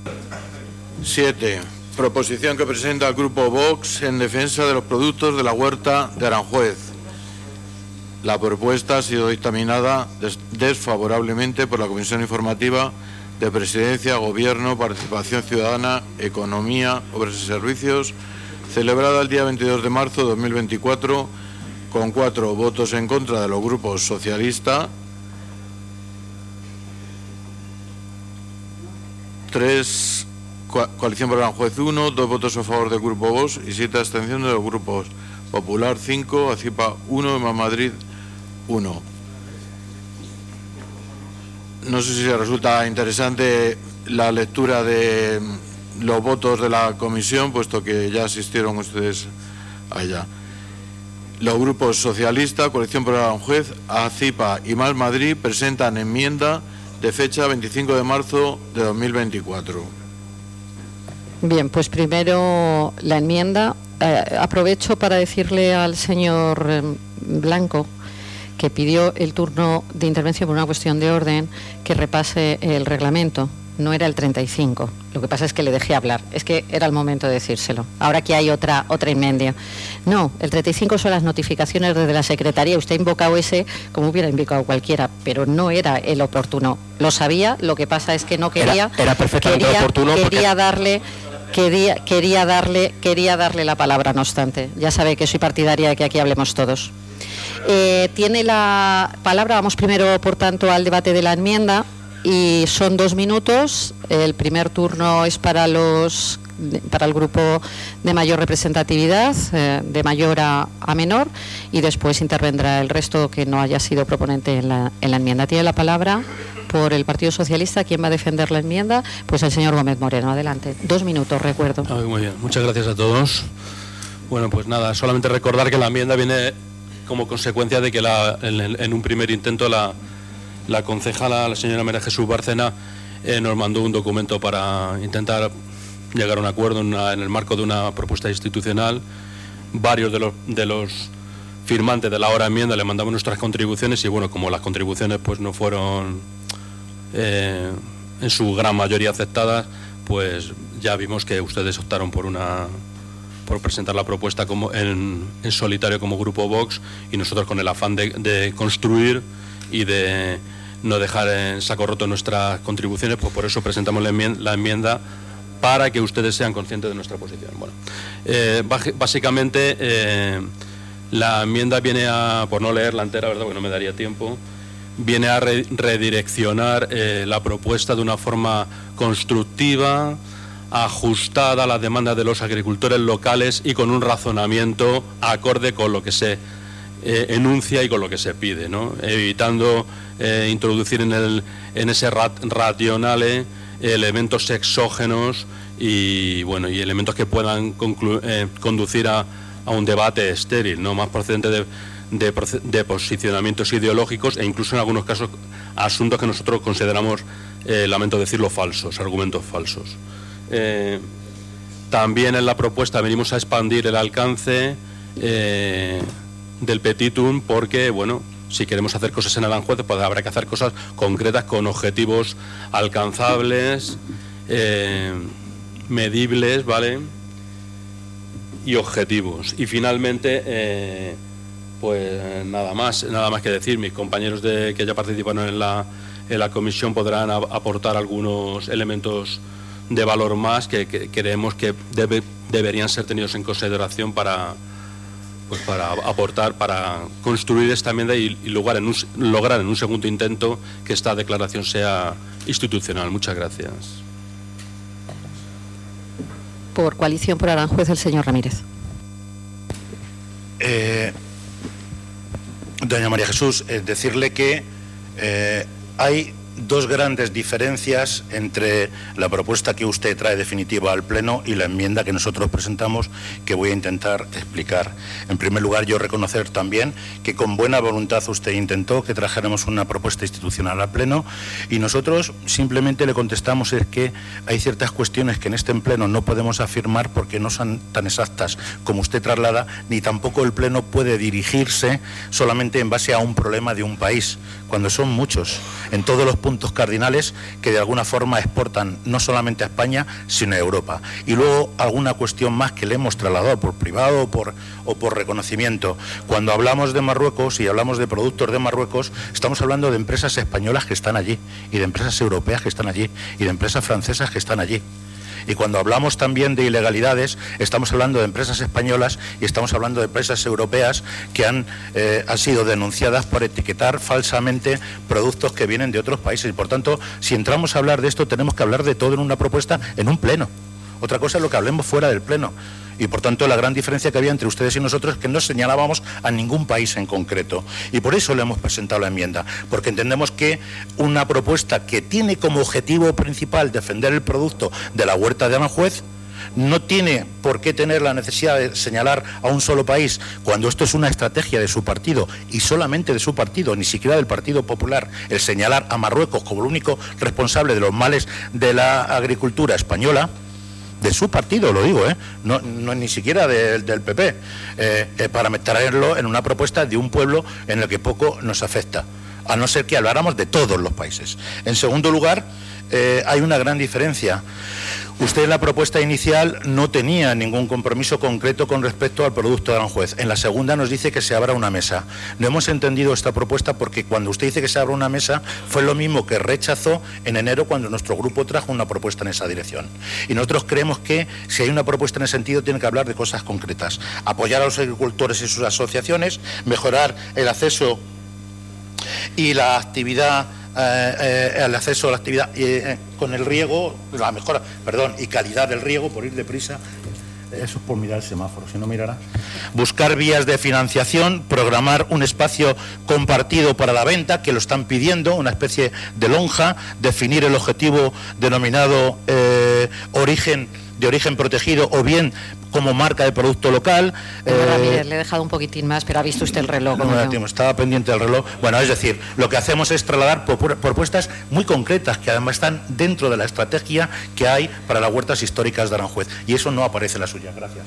7. Proposición que presenta el Grupo Vox en defensa de los productos de la huerta de Aranjuez. La propuesta ha sido dictaminada desfavorablemente por la Comisión Informativa de Presidencia, Gobierno, Participación Ciudadana, Economía, Obras y Servicios, celebrada el día 22 de marzo de 2024, con 4 votos en contra de los grupos socialista, 3 Coalición por Aranjuez 1, 2 votos a favor del Grupo Vox y 7 abstenciones de los grupos Popular 5, ACIPA 1 y Más Madrid 1. No sé si resulta interesante la lectura de los votos de la comisión, puesto que ya asistieron ustedes allá. Los grupos socialista, Coalición por Aranjuez, ACIPA y Más Madrid presentan enmienda de fecha 25 de marzo de 2024. Bien, pues primero la enmienda. Aprovecho para decirle al señor Blanco, que pidió el turno de intervención por una cuestión de orden, que repase el reglamento. No era el 35. Lo que pasa es que le dejé hablar. Es que era el momento de decírselo. Ahora que hay otra enmienda. No, el 35 son las notificaciones desde la Secretaría. Usted ha invocado ese como hubiera invocado cualquiera, pero no era el oportuno. Lo sabía, lo que pasa es que no quería. Era perfectamente oportuno. Quería darle la palabra, no obstante. Ya sabe que soy partidaria de que aquí hablemos todos. Tiene la palabra. Vamos primero, por tanto, al debate de la enmienda. Y son 2 minutos. El primer turno es para el grupo de mayor representatividad, de mayor a menor, y después intervendrá el resto que no haya sido proponente en la enmienda. Tiene la palabra por el Partido Socialista. ¿Quién va a defender la enmienda? Pues el señor Gómez Moreno. Adelante. 2 minutos, recuerdo. Muy bien. Muchas gracias a todos. Bueno, pues nada, solamente recordar que la enmienda viene como consecuencia de que en un primer intento la concejala, la señora María Jesús Bárcena, nos mandó un documento para intentar llegar a un acuerdo en el marco de una propuesta institucional. Varios de los firmantes de la ahora enmienda le mandamos nuestras contribuciones y bueno, como las contribuciones pues no fueron en su gran mayoría aceptadas, pues ya vimos que ustedes optaron por presentar la propuesta como en solitario como Grupo Vox, y nosotros con el afán de construir y de no dejar en saco roto nuestras contribuciones, pues por eso presentamos la enmienda, para que ustedes sean conscientes de nuestra posición. Bueno, básicamente la enmienda viene a, por no leerla entera, ¿verdad?, porque no me daría tiempo, viene a redireccionar la propuesta de una forma constructiva, ajustada a las demandas de los agricultores locales y con un razonamiento acorde con lo que se enuncia y con lo que se pide, ¿no? Evitando introducir en ese rationale elementos exógenos y elementos que puedan conducir a un debate estéril, ¿no?, más procedente de posicionamientos ideológicos e incluso en algunos casos asuntos que nosotros consideramos, lamento decirlo, falsos, argumentos falsos. También en la propuesta venimos a expandir el alcance del petitum, porque bueno, si queremos hacer cosas en Aranjuez, pues habrá que hacer cosas concretas con objetivos alcanzables, medibles, ¿vale?, y objetivos. Y finalmente, pues nada más que decir. Mis compañeros que ya participaron en la comisión podrán aportar algunos elementos de valor más que creemos que deberían ser tenidos en consideración para aportar, para construir esta enmienda y lograr en un segundo intento que esta declaración sea institucional. Muchas gracias. Por Coalición por Aranjuez, el señor Ramírez. Doña María Jesús, decirle que hay 2 grandes diferencias entre la propuesta que usted trae definitiva al Pleno y la enmienda que nosotros presentamos, que voy a intentar explicar. En primer lugar, yo reconocer también que con buena voluntad usted intentó que trajéramos una propuesta institucional al Pleno, y nosotros simplemente le contestamos es que hay ciertas cuestiones que en este Pleno no podemos afirmar porque no son tan exactas como usted traslada, ni tampoco el Pleno puede dirigirse solamente en base a un problema de un país. cuando son muchos, en todos los puntos cardinales que de alguna forma exportan no solamente a España, sino a Europa. Y luego alguna cuestión más que le hemos trasladado por privado o por reconocimiento. Cuando hablamos de Marruecos y hablamos de productos de Marruecos, estamos hablando de empresas españolas que están allí, y de empresas europeas que están allí, y de empresas francesas que están allí. Y cuando hablamos también de ilegalidades, estamos hablando de empresas españolas y estamos hablando de empresas europeas que han sido denunciadas por etiquetar falsamente productos que vienen de otros países. Y por tanto, si entramos a hablar de esto, tenemos que hablar de todo en una propuesta, en un pleno. Otra cosa es lo que hablemos fuera del pleno. Y por tanto la gran diferencia que había entre ustedes y nosotros es que no señalábamos a ningún país en concreto. Y por eso le hemos presentado la enmienda, porque entendemos que una propuesta que tiene como objetivo principal defender el producto de la huerta de Aranjuez no tiene por qué tener la necesidad de señalar a un solo país, cuando esto es una estrategia de su partido, y solamente de su partido, ni siquiera del Partido Popular, el señalar a Marruecos como el único responsable de los males de la agricultura española. De su partido, lo digo, no ni siquiera del PP, para traerlo en una propuesta de un pueblo en el que poco nos afecta, a no ser que habláramos de todos los países. En segundo lugar, hay una gran diferencia. Usted en la propuesta inicial no tenía ningún compromiso concreto con respecto al producto de Aranjuez. En la segunda nos dice que se abra una mesa. No hemos entendido esta propuesta porque cuando usted dice que se abra una mesa fue lo mismo que rechazó en enero cuando nuestro grupo trajo una propuesta en esa dirección. Y nosotros creemos que si hay una propuesta en ese sentido tiene que hablar de cosas concretas. Apoyar a los agricultores y sus asociaciones, mejorar el acceso y la actividad, el acceso a la actividad con el riego, la mejora, y calidad del riego, por ir deprisa. Eso es por mirar el semáforo, si no mirará. Buscar vías de financiación, programar un espacio compartido para la venta, que lo están pidiendo, una especie de lonja, definir el objetivo denominado de origen protegido o bien como marca de producto local. Ramírez, le he dejado un poquitín más, pero ha visto usted el reloj. No me da tiempo, estaba pendiente del reloj. Bueno, es decir, lo que hacemos es trasladar propuestas muy concretas que además están dentro de la estrategia que hay para las huertas históricas de Aranjuez. Y eso no aparece en la suya. Gracias.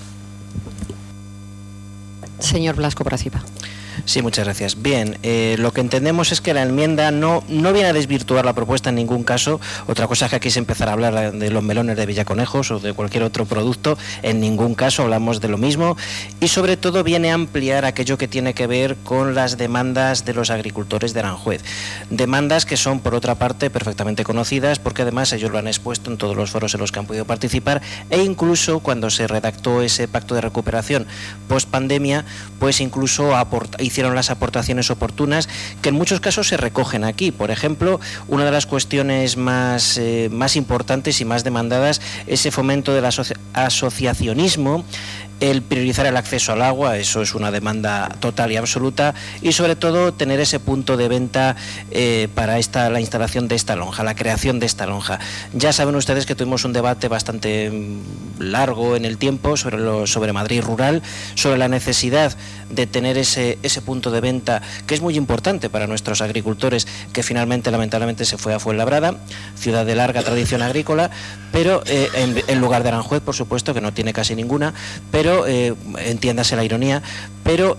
Señor Blasco Bracipa. Sí, muchas gracias. Bien, lo que entendemos es que la enmienda no viene a desvirtuar la propuesta en ningún caso. Otra cosa es que aquí se empezará a hablar de los melones de Villaconejos o de cualquier otro producto. En ningún caso hablamos de lo mismo. Y sobre todo viene a ampliar aquello que tiene que ver con las demandas de los agricultores de Aranjuez. Demandas que son, por otra parte, perfectamente conocidas porque además ellos lo han expuesto en todos los foros en los que han podido participar e incluso cuando se redactó ese pacto de recuperación post-pandemia, pues incluso hicieron las aportaciones oportunas que en muchos casos se recogen aquí. Por ejemplo, una de las cuestiones más importantes y más demandadas es ese fomento del asociacionismo, el priorizar el acceso al agua, eso es una demanda total y absoluta, y sobre todo tener ese punto de venta para la instalación de esta lonja, la creación de esta lonja. Ya saben ustedes que tuvimos un debate bastante largo en el tiempo sobre Madrid rural, sobre la necesidad de tener ese punto de venta que es muy importante para nuestros agricultores, que finalmente lamentablemente se fue a Fuenlabrada, ciudad de larga tradición agrícola, pero en lugar de Aranjuez, por supuesto, que no tiene casi ninguna, pero entiéndase la ironía, pero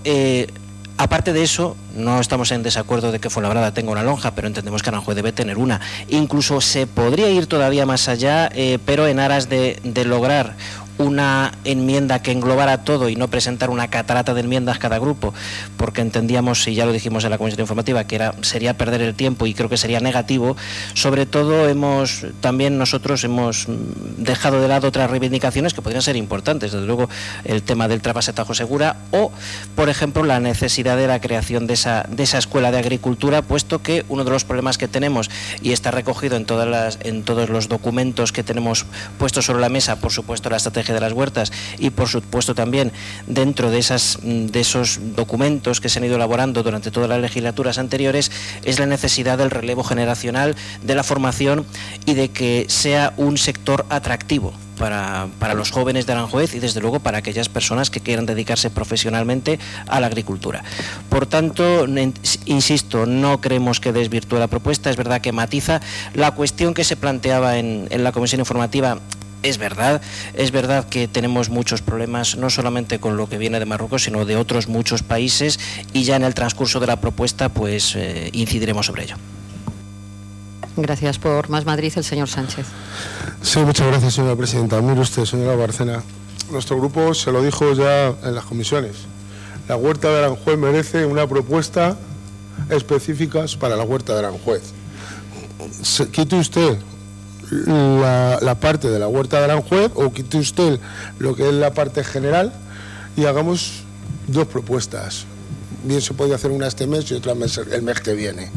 aparte de eso, no estamos en desacuerdo de que Fuenlabrada tenga una lonja, pero entendemos que Aranjuez debe tener una. Incluso se podría ir todavía más allá, pero en aras de lograr una enmienda que englobara todo y no presentar una catarata de enmiendas cada grupo, porque entendíamos, y ya lo dijimos en la comisión informativa, que sería perder el tiempo y creo que sería negativo. Sobre todo también nosotros hemos dejado de lado otras reivindicaciones que podrían ser importantes, desde luego el tema del trasvase Tajo Segura o, por ejemplo, la necesidad de la creación de esa escuela de agricultura, puesto que uno de los problemas que tenemos, y está recogido en todos los documentos que tenemos puestos sobre la mesa, por supuesto la estrategia de las huertas y por supuesto también dentro de esos documentos que se han ido elaborando durante todas las legislaturas anteriores, es la necesidad del relevo generacional, de la formación y de que sea un sector atractivo para los jóvenes de Aranjuez y desde luego para aquellas personas que quieran dedicarse profesionalmente a la agricultura. Por tanto, insisto, no creemos que desvirtúe la propuesta, es verdad que matiza. La cuestión que se planteaba en la comisión informativa Es verdad que tenemos muchos problemas, no solamente con lo que viene de Marruecos, sino de otros muchos países, y ya en el transcurso de la propuesta pues incidiremos sobre ello. Gracias. Por Más Madrid, el señor Sánchez. Sí, muchas gracias, señora presidenta. Mire usted, señora Bárcena, nuestro grupo se lo dijo ya en las comisiones. La huerta de Aranjuez merece una propuesta específica para la huerta de Aranjuez. Quite usted la parte de la huerta de Aranjuez o quite usted lo que es la parte general y hagamos dos propuestas. Bien se puede hacer una este mes y otra el mes que viene.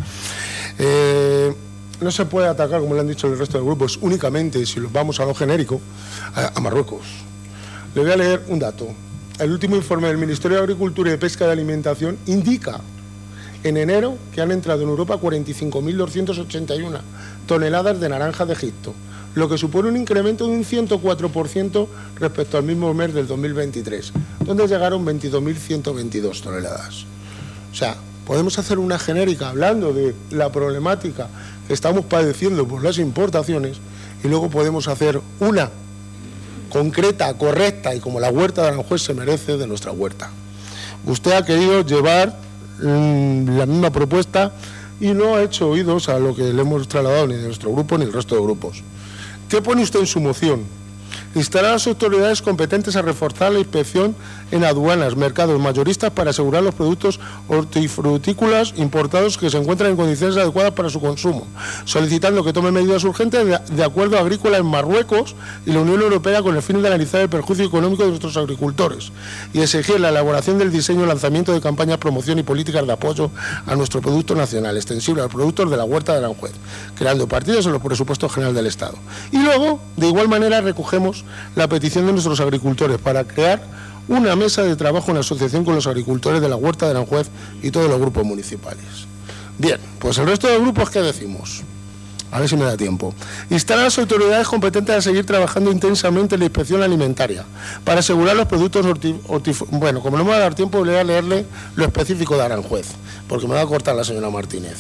No se puede atacar, como le han dicho el resto de grupos, únicamente, si vamos a lo genérico, a Marruecos. Le voy a leer un dato. El último informe del Ministerio de Agricultura y de Pesca y Alimentación indica en enero que han entrado en Europa 45.281 toneladas de naranja de Egipto, lo que supone un incremento de un 104% respecto al mismo mes del 2023, donde llegaron 22.122 toneladas. O sea, podemos hacer una genérica hablando de la problemática que estamos padeciendo por las importaciones y luego podemos hacer una concreta, correcta y como la huerta de Aranjuez se merece de nuestra huerta. Usted ha querido llevar la misma propuesta y no ha hecho oídos a lo que le hemos trasladado ni de nuestro grupo ni el resto de grupos. ¿Qué pone usted en su moción? Instar a las autoridades competentes a reforzar la inspección en aduanas, mercados mayoristas para asegurar los productos hortifrutícolas importados que se encuentran en condiciones adecuadas para su consumo, solicitando que tome medidas urgentes de acuerdo agrícola en Marruecos y la Unión Europea con el fin de analizar el perjuicio económico de nuestros agricultores y exigir la elaboración del diseño y lanzamiento de campañas, promoción y políticas de apoyo a nuestro producto nacional, extensible a los productos de la huerta de Aranjuez, creando partidas en los presupuestos generales del Estado. Y luego, de igual manera, recogemos la petición de nuestros agricultores para crear una mesa de trabajo en asociación con los agricultores de la huerta de Aranjuez y todos los grupos municipales. Bien, pues el resto de grupos, ¿qué decimos? A ver si me da tiempo. Instar a las autoridades competentes a seguir trabajando intensamente en la inspección alimentaria para asegurar los productos Bueno, como no me va a dar tiempo, voy a leerle lo específico de Aranjuez, porque me va a cortar la señora Martínez.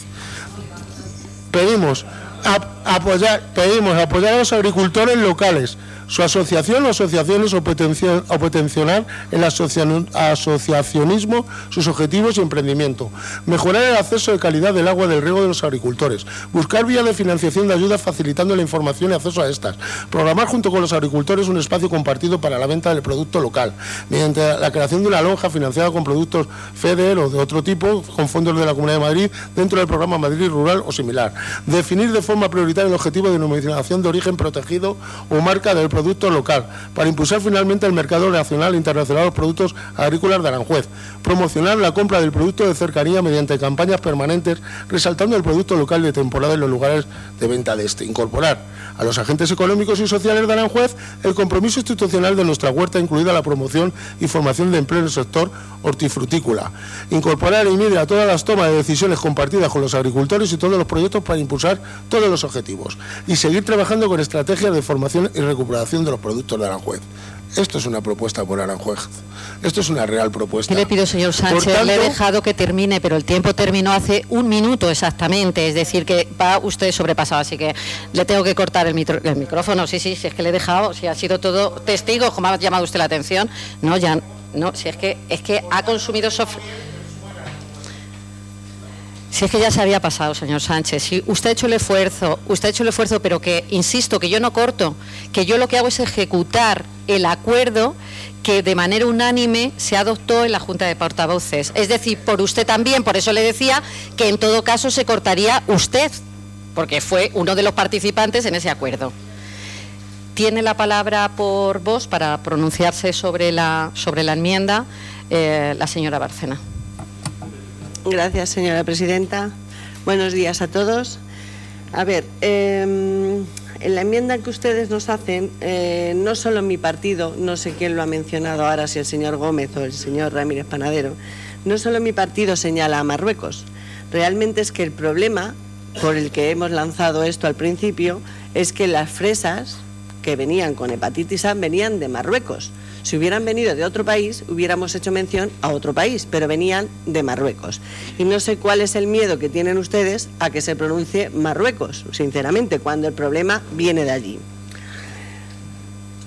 Pedimos apoyar a los agricultores locales, su asociación o asociaciones o potenciar el asociacionismo, sus objetivos y emprendimiento, mejorar el acceso de calidad del agua del riego de los agricultores, buscar vías de financiación de ayuda facilitando la información y acceso a estas, programar junto con los agricultores un espacio compartido para la venta del producto local, mediante la creación de una lonja financiada con productos FEDER o de otro tipo, con fondos de la Comunidad de Madrid, dentro del programa Madrid Rural o similar, definir de forma prioritaria el objetivo de denominación de origen protegido o marca del producto local, para impulsar finalmente el mercado nacional e internacional de los productos agrícolas de Aranjuez, promocionar la compra del producto de cercanía mediante campañas permanentes, resaltando el producto local de temporada en los lugares de venta de este, incorporar a los agentes económicos y sociales de Aranjuez el compromiso institucional de nuestra huerta, incluida la promoción y formación de empleo en el sector hortifrutícola, incorporar y medir a todas las tomas de decisiones compartidas con los agricultores y todos los proyectos para impulsar todos los objetivos y seguir trabajando con estrategias de formación y recuperación de los productos de Aranjuez. Esto es una propuesta por Aranjuez. Esto es una real propuesta. ¿Qué le pido, señor Sánchez? Tanto, le he dejado que termine, pero el tiempo terminó hace un minuto exactamente. Es decir, que va usted sobrepasado, así que le tengo que cortar el micrófono. Sí, si es que le he dejado, si ha sido todo testigo, como ha llamado usted la atención. No, ya no, si es que ha consumido Si es que ya se había pasado, señor Sánchez. Si usted ha hecho el esfuerzo, pero que, insisto, que yo no corto, que yo lo que hago es ejecutar el acuerdo que de manera unánime se adoptó en la Junta de Portavoces. Es decir, por usted también, por eso le decía que en todo caso se cortaría usted, porque fue uno de los participantes en ese acuerdo. Tiene la palabra por voz para pronunciarse sobre la enmienda la señora Bárcena. Gracias, señora presidenta. Buenos días a todos. A ver, en la enmienda que ustedes nos hacen, no solo mi partido, no sé quién lo ha mencionado ahora, si el señor Gómez o el señor Ramírez Panadero, no solo mi partido señala a Marruecos. Realmente es que el problema por el que hemos lanzado esto al principio es que las fresas que venían con hepatitis A venían de Marruecos. Si hubieran venido de otro país, hubiéramos hecho mención a otro país, pero venían de Marruecos. Y no sé cuál es el miedo que tienen ustedes a que se pronuncie Marruecos, sinceramente, cuando el problema viene de allí.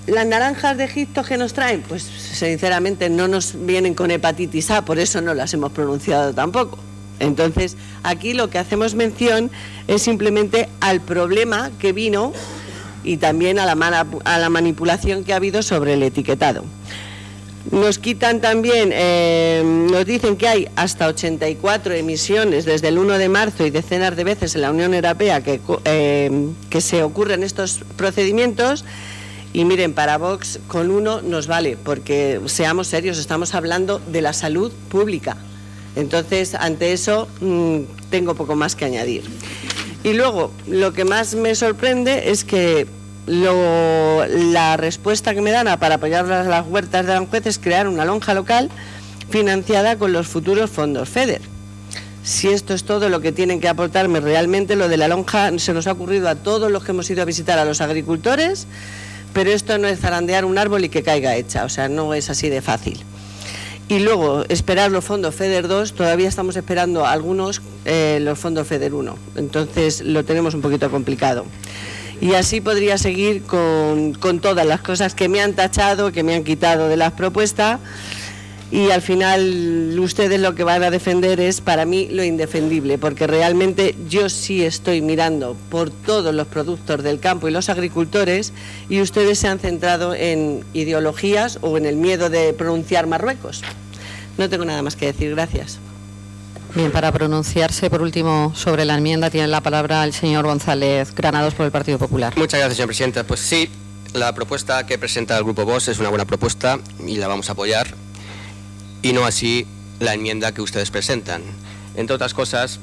Las naranjas de Egipto que nos traen, pues sinceramente no nos vienen con hepatitis A, por eso no las hemos pronunciado tampoco. Entonces, aquí lo que hacemos mención es simplemente al problema que vino y también a la manipulación que ha habido sobre el etiquetado. Nos quitan también, nos dicen que hay hasta 84 emisiones desde el 1 de marzo y decenas de veces en la Unión Europea que se ocurren estos procedimientos. Y miren, para Vox con uno nos vale, porque seamos serios, estamos hablando de la salud pública. Entonces, ante eso, tengo poco más que añadir. Y luego, lo que más me sorprende es que la respuesta que me dan para apoyar las huertas de Aranjuez es crear una lonja local financiada con los futuros fondos FEDER. Si esto es todo lo que tienen que aportarme realmente, lo de la lonja se nos ha ocurrido a todos los que hemos ido a visitar a los agricultores, pero esto no es zarandear un árbol y que caiga hecha, o sea, no es así de fácil. Y luego, esperar los fondos FEDER 2, todavía estamos esperando algunos los fondos FEDER 1, entonces lo tenemos un poquito complicado. Y así podría seguir con todas las cosas que me han tachado, que me han quitado de las propuestas, y al final ustedes lo que van a defender es para mí lo indefendible, porque realmente yo sí estoy mirando por todos los productos del campo y los agricultores, y ustedes se han centrado en ideologías o en el miedo de pronunciar Marruecos. No tengo nada más que decir, gracias. Bien, para pronunciarse por último sobre la enmienda tiene la palabra el señor González Granados por el Partido Popular. Muchas gracias, señora presidenta. Pues sí, la propuesta que presenta el Grupo Vox es una buena propuesta y la vamos a apoyar, y no así la enmienda que ustedes presentan. Entre otras cosas,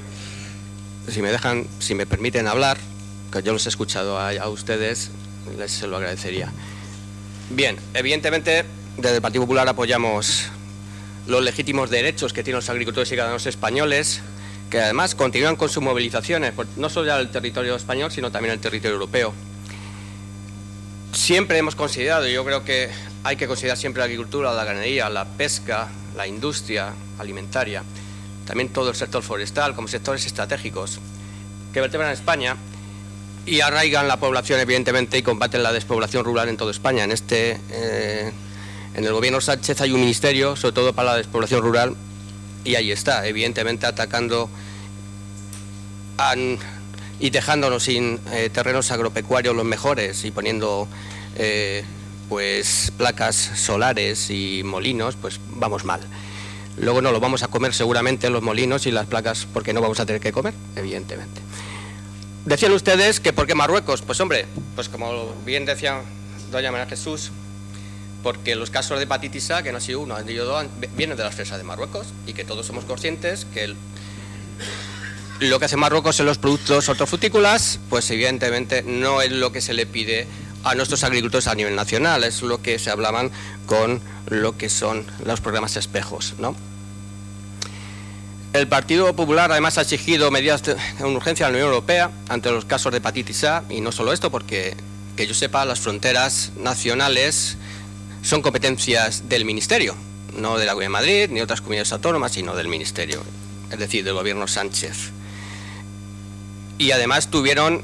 si me permiten hablar, que yo los he escuchado a ustedes, se lo agradecería. Bien, evidentemente desde el Partido Popular apoyamos los legítimos derechos que tienen los agricultores y ciudadanos españoles, que además continúan con sus movilizaciones, no solo ya en el territorio español, sino también en el territorio europeo. Siempre hemos considerado, y yo creo que hay que considerar siempre la agricultura, la ganadería, la pesca, la industria alimentaria, también todo el sector forestal como sectores estratégicos que vertebran a España y arraigan la población, evidentemente, y combaten la despoblación rural en toda España. En el gobierno Sánchez hay un ministerio, sobre todo para la despoblación rural, y ahí está, evidentemente atacando y dejándonos sin terrenos agropecuarios los mejores y poniendo pues placas solares y molinos, pues vamos mal. Luego no lo vamos a comer seguramente los molinos y las placas, porque no vamos a tener que comer, evidentemente. Decían ustedes que ¿por qué Marruecos? Pues hombre, pues como bien decía doña María Jesús, porque los casos de hepatitis A, que no ha sido uno, han sido dos, vienen de las fresas de Marruecos, y que todos somos conscientes que lo que hace Marruecos en los productos hortofrutícolas, pues evidentemente no es lo que se le pide a nuestros agricultores a nivel nacional, es lo que se hablaban con lo que son los programas espejos, ¿no? El Partido Popular además ha exigido medidas de urgencia a la Unión Europea ante los casos de hepatitis A, y no solo esto, porque que yo sepa, las fronteras nacionales son competencias del Ministerio, no de la Comunidad de Madrid ni otras comunidades autónomas, sino del Ministerio, es decir, del gobierno Sánchez. Y además tuvieron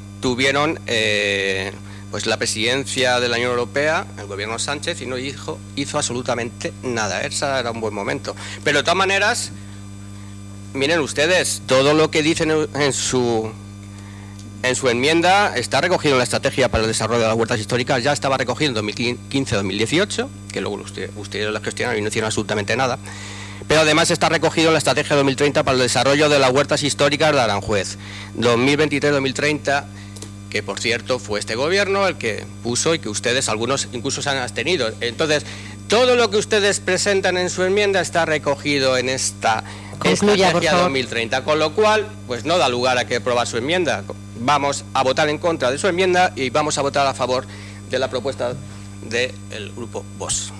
pues la presidencia de la Unión Europea, el gobierno Sánchez, y no hizo absolutamente nada. Ese era un buen momento. Pero de todas maneras, miren ustedes, todo lo que dicen en su enmienda está recogido en la estrategia para el desarrollo de las huertas históricas, ya estaba recogido en 2015-2018, que luego ustedes la gestionaron y no hicieron absolutamente nada, pero además está recogido en la estrategia 2030 para el desarrollo de las huertas históricas de Aranjuez, 2023-2030, que por cierto fue este gobierno el que puso y que ustedes, algunos incluso se han abstenido. Entonces, todo lo que ustedes presentan en su enmienda está recogido en esta estrategia 2030, con lo cual, pues no da lugar a que aprobar su enmienda. Vamos a votar en contra de su enmienda y vamos a votar a favor de la propuesta del Grupo Vox.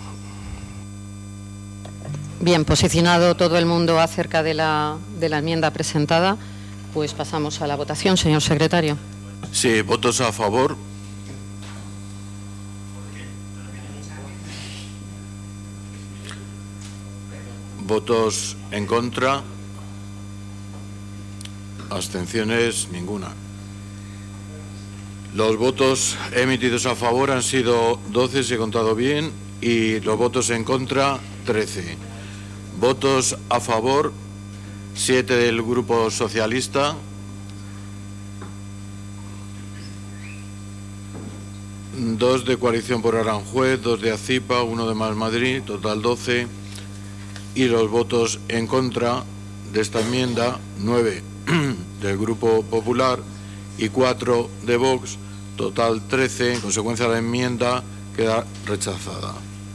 Bien, posicionado todo el mundo acerca de la enmienda presentada, pues pasamos a la votación, señor secretario. Sí, votos a favor. Votos en contra. Abstenciones, ninguna. Los votos emitidos a favor han sido 12, si he contado bien, y los votos en contra, 13. Votos a favor, 7 del Grupo Socialista, 2 de Coalición por Aranjuez, 2 de ACIPA, 1 de Más Madrid, total 12, y los votos en contra de esta enmienda, 9 del Grupo Popular y 4 de Vox, total 13. En consecuencia, la enmienda queda rechazada.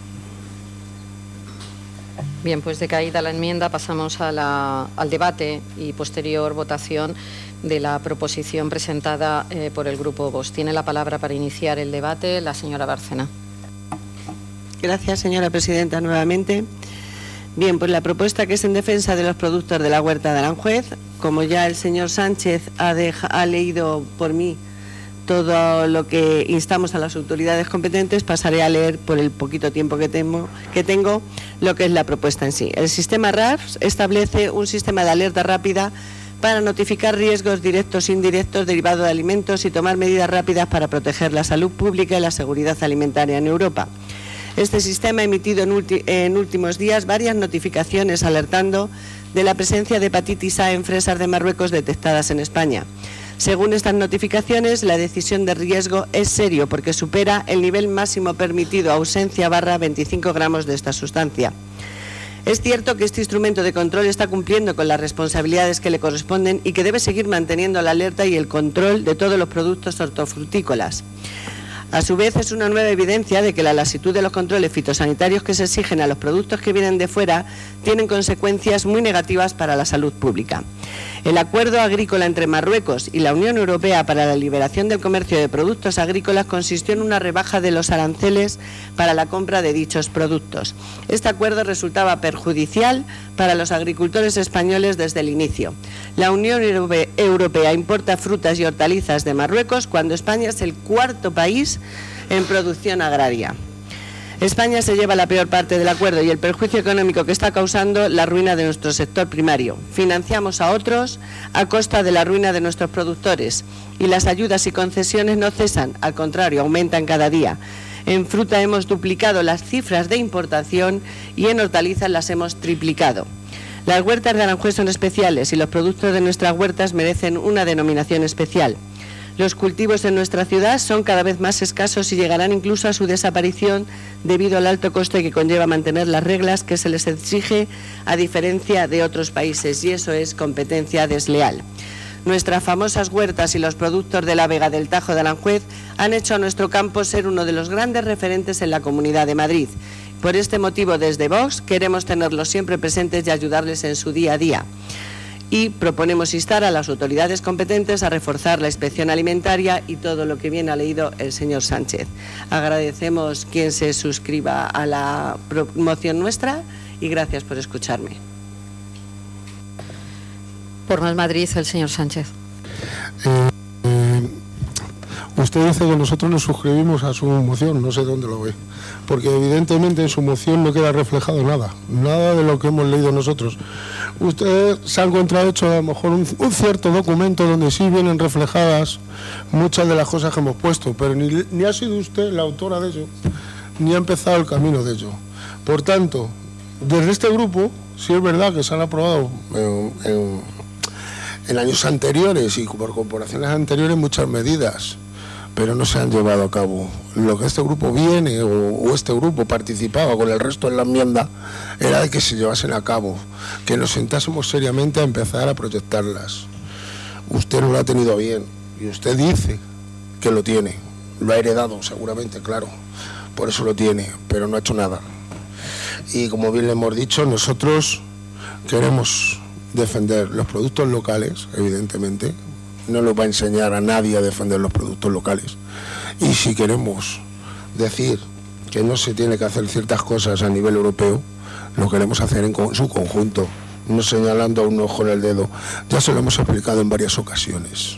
Bien, pues decaída la enmienda, pasamos al debate y posterior votación de la proposición presentada por el Grupo Vox. Tiene la palabra para iniciar el debate la señora Bárcena. Gracias, señora presidenta, nuevamente. Bien, pues la propuesta, que es en defensa de los productos de la huerta de Aranjuez, como ya el señor Sánchez ha leído por mí todo lo que instamos a las autoridades competentes, pasaré a leer, por el poquito tiempo que tengo, lo que es la propuesta en sí. El sistema RAS establece un sistema de alerta rápida para notificar riesgos directos e indirectos derivados de alimentos y tomar medidas rápidas para proteger la salud pública y la seguridad alimentaria en Europa. Este sistema ha emitido en últimos días varias notificaciones alertando de la presencia de hepatitis A en fresas de Marruecos detectadas en España. Según estas notificaciones, la decisión de riesgo es serio porque supera el nivel máximo permitido, ausencia / 25 gramos de esta sustancia. Es cierto que este instrumento de control está cumpliendo con las responsabilidades que le corresponden y que debe seguir manteniendo la alerta y el control de todos los productos hortofrutícolas. A su vez, es una nueva evidencia de que la laxitud de los controles fitosanitarios que se exigen a los productos que vienen de fuera tienen consecuencias muy negativas para la salud pública. El acuerdo agrícola entre Marruecos y la Unión Europea para la liberación del comercio de productos agrícolas consistió en una rebaja de los aranceles para la compra de dichos productos. Este acuerdo resultaba perjudicial para los agricultores españoles desde el inicio. La Unión Europea importa frutas y hortalizas de Marruecos cuando España es el cuarto país en producción agraria. España se lleva la peor parte del acuerdo y el perjuicio económico que está causando la ruina de nuestro sector primario. Financiamos a otros a costa de la ruina de nuestros productores y las ayudas y concesiones no cesan, al contrario, aumentan cada día. En fruta hemos duplicado las cifras de importación y en hortalizas las hemos triplicado. Las huertas de Aranjuez son especiales y los productos de nuestras huertas merecen una denominación especial. Los cultivos en nuestra ciudad son cada vez más escasos y llegarán incluso a su desaparición debido al alto coste que conlleva mantener las reglas que se les exige a diferencia de otros países, y eso es competencia desleal. Nuestras famosas huertas y los productos de la Vega del Tajo de Aranjuez han hecho a nuestro campo ser uno de los grandes referentes en la Comunidad de Madrid. Por este motivo, desde Vox queremos tenerlos siempre presentes y ayudarles en su día a día. Y proponemos instar a las autoridades competentes a reforzar la inspección alimentaria y todo lo que bien ha leído el señor Sánchez. Agradecemos quien se suscriba a la moción nuestra y gracias por escucharme. Por Más Madrid, el señor Sánchez. Usted dice que nosotros nos suscribimos a su moción, no sé dónde lo ve, porque evidentemente en su moción no queda reflejado nada de lo que hemos leído nosotros. Usted se ha encontrado hecho a lo mejor un cierto documento donde sí vienen reflejadas muchas de las cosas que hemos puesto, pero ni ha sido usted la autora de ello, ni ha empezado el camino de ello. Por tanto, desde este grupo, sí es verdad que se han aprobado en años anteriores y por corporaciones anteriores muchas medidas, pero no se han llevado a cabo. Lo que este grupo viene o este grupo participaba con el resto en la enmienda era de que se llevasen a cabo, que nos sentásemos seriamente a empezar a proyectarlas. Usted no lo ha tenido bien y usted dice que lo tiene, lo ha heredado seguramente, claro, por eso lo tiene, pero no ha hecho nada. Y como bien le hemos dicho, nosotros queremos defender los productos locales, evidentemente. No nos va a enseñar a nadie a defender los productos locales. Y si queremos decir que no se tiene que hacer ciertas cosas a nivel europeo, lo queremos hacer en su conjunto, no señalando a un ojo en el dedo. Ya se lo hemos explicado en varias ocasiones.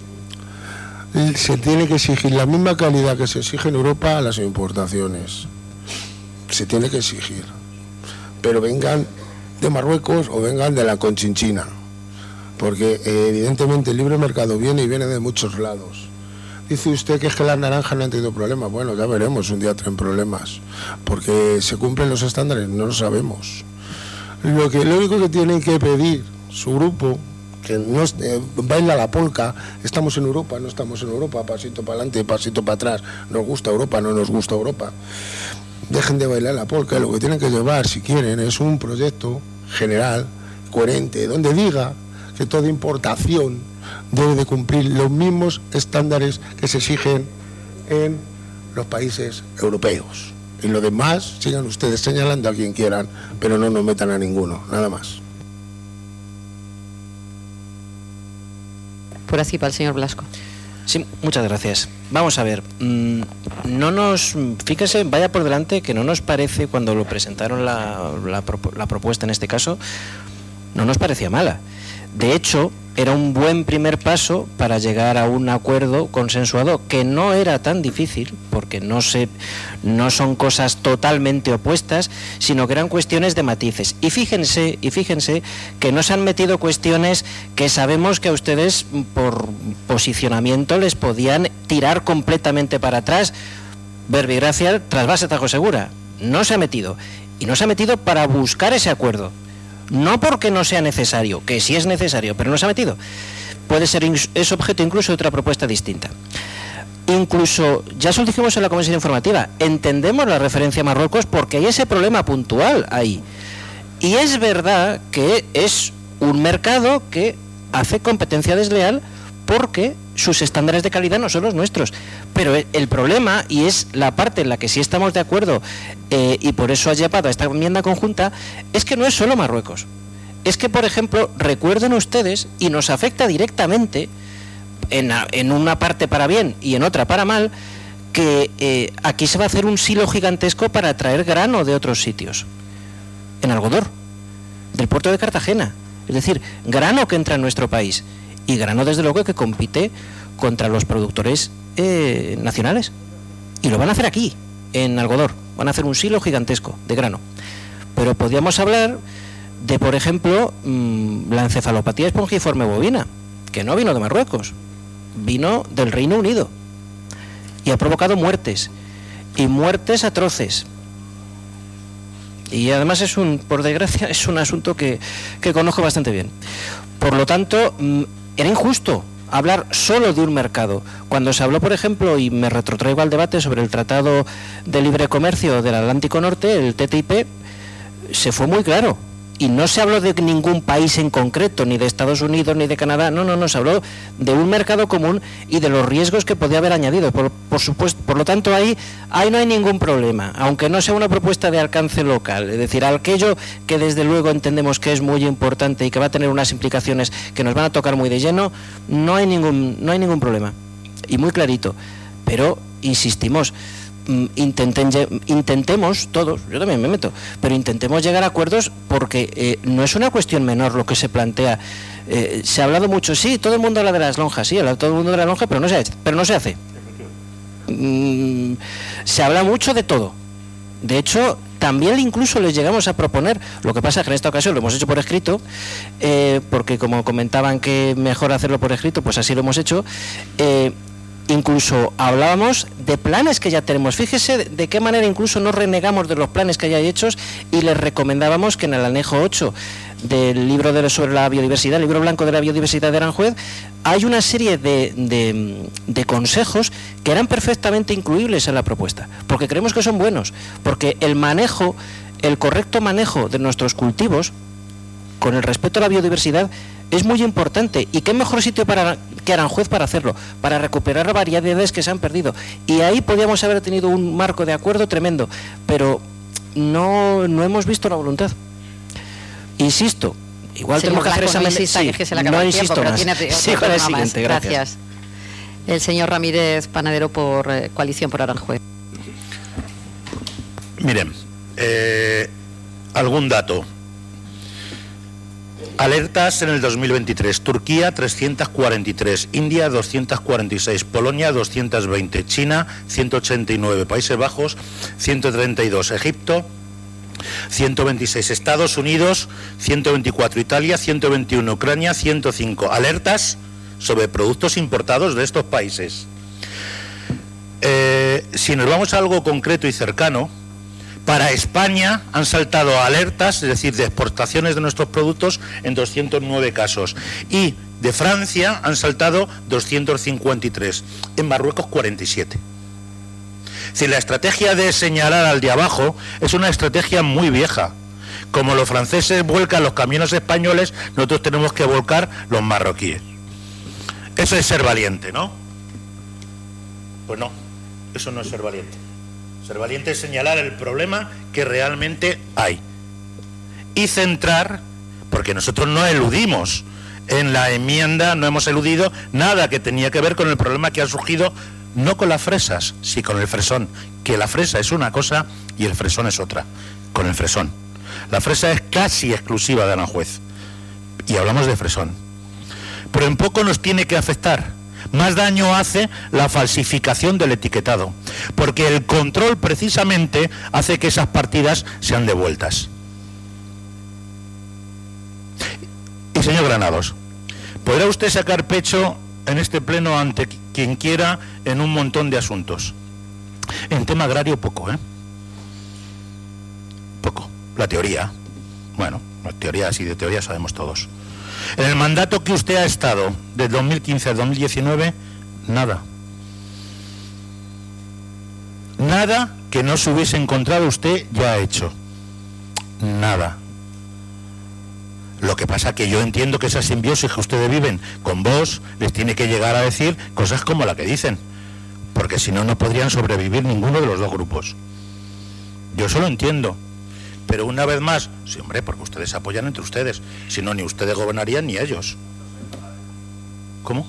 Se tiene que exigir la misma calidad que se exige en Europa a las importaciones. Se tiene que exigir. Pero vengan de Marruecos o vengan de la Conchinchina. Porque evidentemente el libre mercado viene de muchos lados, Dice usted que es que las naranjas no han tenido problemas. Bueno, ya veremos, un día traen problemas. Porque se cumplen los estándares, no lo sabemos. Lo único que tienen que pedir su grupo, que no baila la polca, estamos en Europa, no estamos en Europa, pasito para adelante, pasito para atrás, nos gusta Europa, no nos gusta Europa. Dejen de bailar la polca, lo que tienen que llevar, si quieren, es un proyecto general, coherente, donde diga que toda importación debe de cumplir los mismos estándares que se exigen en los países europeos. Y lo demás, sigan ustedes señalando a quien quieran, pero no nos metan a ninguno, nada más. Por así, para el señor Blasco. Sí, muchas gracias. Vamos a ver, fíjese, vaya por delante que no nos parece, cuando lo presentaron la propuesta en este caso, no nos parecía mala. De hecho, era un buen primer paso para llegar a un acuerdo consensuado, que no era tan difícil, porque no son cosas totalmente opuestas, sino que eran cuestiones de matices. Y fíjense que no se han metido cuestiones que sabemos que a ustedes, por posicionamiento, les podían tirar completamente para atrás. Verbigracia, trasvase, tajo segura. No se ha metido. Y no se ha metido para buscar ese acuerdo. No porque no sea necesario, que sí es necesario, pero no se ha metido. Puede ser, es objeto incluso de otra propuesta distinta. Incluso, ya se lo dijimos en la comisión informativa, entendemos la referencia a Marruecos porque hay ese problema puntual ahí. Y es verdad que es un mercado que hace competencia desleal porque sus estándares de calidad no son los nuestros. Pero el problema, y es la parte en la que sí estamos de acuerdo, y por eso ha llevado a esta enmienda conjunta, es que no es solo Marruecos. Es que, por ejemplo, recuerden ustedes, y nos afecta directamente, en una parte para bien y en otra para mal, que aquí se va a hacer un silo gigantesco para traer grano de otros sitios. En Algodor, del puerto de Cartagena. Es decir, grano que entra en nuestro país. Y grano, desde luego, que compite contra los productores nacionales. Y lo van a hacer aquí, en Algodor. Van a hacer un silo gigantesco de grano. Pero podríamos hablar de, por ejemplo, la encefalopatía espongiforme bovina, que no vino de Marruecos, vino del Reino Unido. Y ha provocado muertes. Y muertes atroces. Y además por desgracia, es un asunto que conozco bastante bien. Por lo tanto, era injusto hablar solo de un mercado. Cuando se habló, por ejemplo, y me retrotraigo al debate sobre el Tratado de Libre Comercio del Atlántico Norte, el TTIP, se fue muy claro. Y no se habló de ningún país en concreto, ni de Estados Unidos, ni de Canadá. No, se habló de un mercado común y de los riesgos que podía haber añadido. Por supuesto, por lo tanto, ahí no hay ningún problema, aunque no sea una propuesta de alcance local. Es decir, aquello que desde luego entendemos que es muy importante y que va a tener unas implicaciones que nos van a tocar muy de lleno, no hay ningún problema. Y muy clarito. Pero, insistimos, intentemos todos, yo también me meto, pero intentemos llegar a acuerdos, porque no es una cuestión menor lo que se plantea. Se ha hablado mucho, sí, todo el mundo habla de las lonjas, sí, habla todo el mundo de las lonjas, pero no se hace. Se habla mucho de todo. De hecho, también incluso les llegamos a proponer, lo que pasa es que en esta ocasión lo hemos hecho por escrito, porque como comentaban que mejor hacerlo por escrito, pues así lo hemos hecho. Incluso hablábamos de planes que ya tenemos. Fíjese de qué manera incluso no renegamos de los planes que ya hay hechos, y les recomendábamos que en el anejo 8 del libro sobre la biodiversidad, el libro blanco de la biodiversidad de Aranjuez, hay una serie de consejos que eran perfectamente incluibles en la propuesta, porque creemos que son buenos, porque el correcto manejo de nuestros cultivos, con el respeto a la biodiversidad, es muy importante. ¿Y qué mejor sitio que Aranjuez para hacerlo? Para recuperar variedades que se han perdido. Y ahí podíamos haber tenido un marco de acuerdo tremendo, pero no hemos visto la voluntad. Insisto, igual tenemos que hacer esa no insisto más. Sí, para el siguiente, gracias. El señor Ramírez Panadero, por Coalición por Aranjuez. Miren, algún dato. Alertas en el 2023, Turquía 343, India 246, Polonia 220, China 189, Países Bajos 132, Egipto 126, Estados Unidos 124, Italia 121, Ucrania 105. Alertas sobre productos importados de estos países. Si nos vamos a algo concreto y cercano, para España han saltado alertas, es decir, de exportaciones de nuestros productos en 209 casos. Y de Francia han saltado 253. En Marruecos 47. Es decir, la estrategia de señalar al de abajo es una estrategia muy vieja. Como los franceses vuelcan los camiones españoles, nosotros tenemos que volcar los marroquíes. Eso es ser valiente, ¿no? Pues no, eso no es ser valiente. Ser valiente es señalar el problema que realmente hay. Y centrar, porque nosotros no eludimos en la enmienda, no hemos eludido nada que tenía que ver con el problema que ha surgido, no con las fresas, sí con el fresón, que la fresa es una cosa y el fresón es otra, con el fresón. La fresa es casi exclusiva de Aranjuez, y hablamos de fresón. Pero en poco nos tiene que afectar. Más daño hace la falsificación del etiquetado, porque el control precisamente hace que esas partidas sean devueltas. Y señor Granados, podrá usted sacar pecho en este pleno ante quien quiera en un montón de asuntos. En tema agrario poco, Poco. La teoría, bueno, las teorías y de teoría sabemos todos. En el mandato que usted ha estado, de 2015 a 2019, nada. Nada que no se hubiese encontrado usted ya ha hecho. Nada. Lo que pasa que yo entiendo que esa simbiosis que ustedes viven con vos les tiene que llegar a decir cosas como la que dicen, porque si no, no podrían sobrevivir ninguno de los dos grupos. Yo eso lo entiendo. Pero una vez más, sí, hombre, porque ustedes se apoyan entre ustedes. Si no, ni ustedes gobernarían ni ellos. ¿Cómo?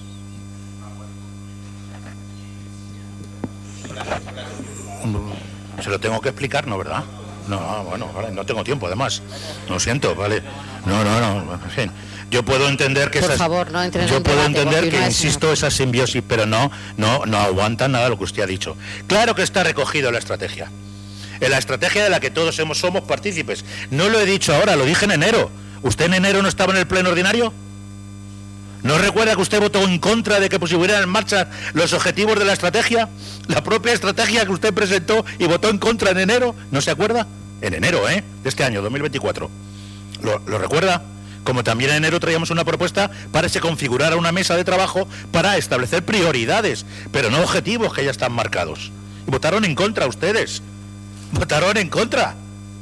Se lo tengo que explicar, ¿no, verdad? No, bueno, vale, no tengo tiempo, además. Lo siento, vale. No, en fin. Yo puedo entender que por favor, no entre en el puedo debate, entender que, no insisto, esa simbiosis, pero no aguanta nada lo que usted ha dicho. Claro que está recogido en la estrategia. En la estrategia de la que todos somos partícipes. No lo he dicho ahora, lo dije en enero. ¿Usted en enero no estaba en el pleno ordinario? ¿No recuerda que usted votó en contra de que pusieran en marcha los objetivos de la estrategia? La propia estrategia que usted presentó y votó en contra en enero, ¿no se acuerda? En enero, de este año, 2024. ¿Lo recuerda? Como también en enero traíamos una propuesta para que se configurara una mesa de trabajo para establecer prioridades, pero no objetivos que ya están marcados. Y votaron en contra ustedes. Votaron en contra.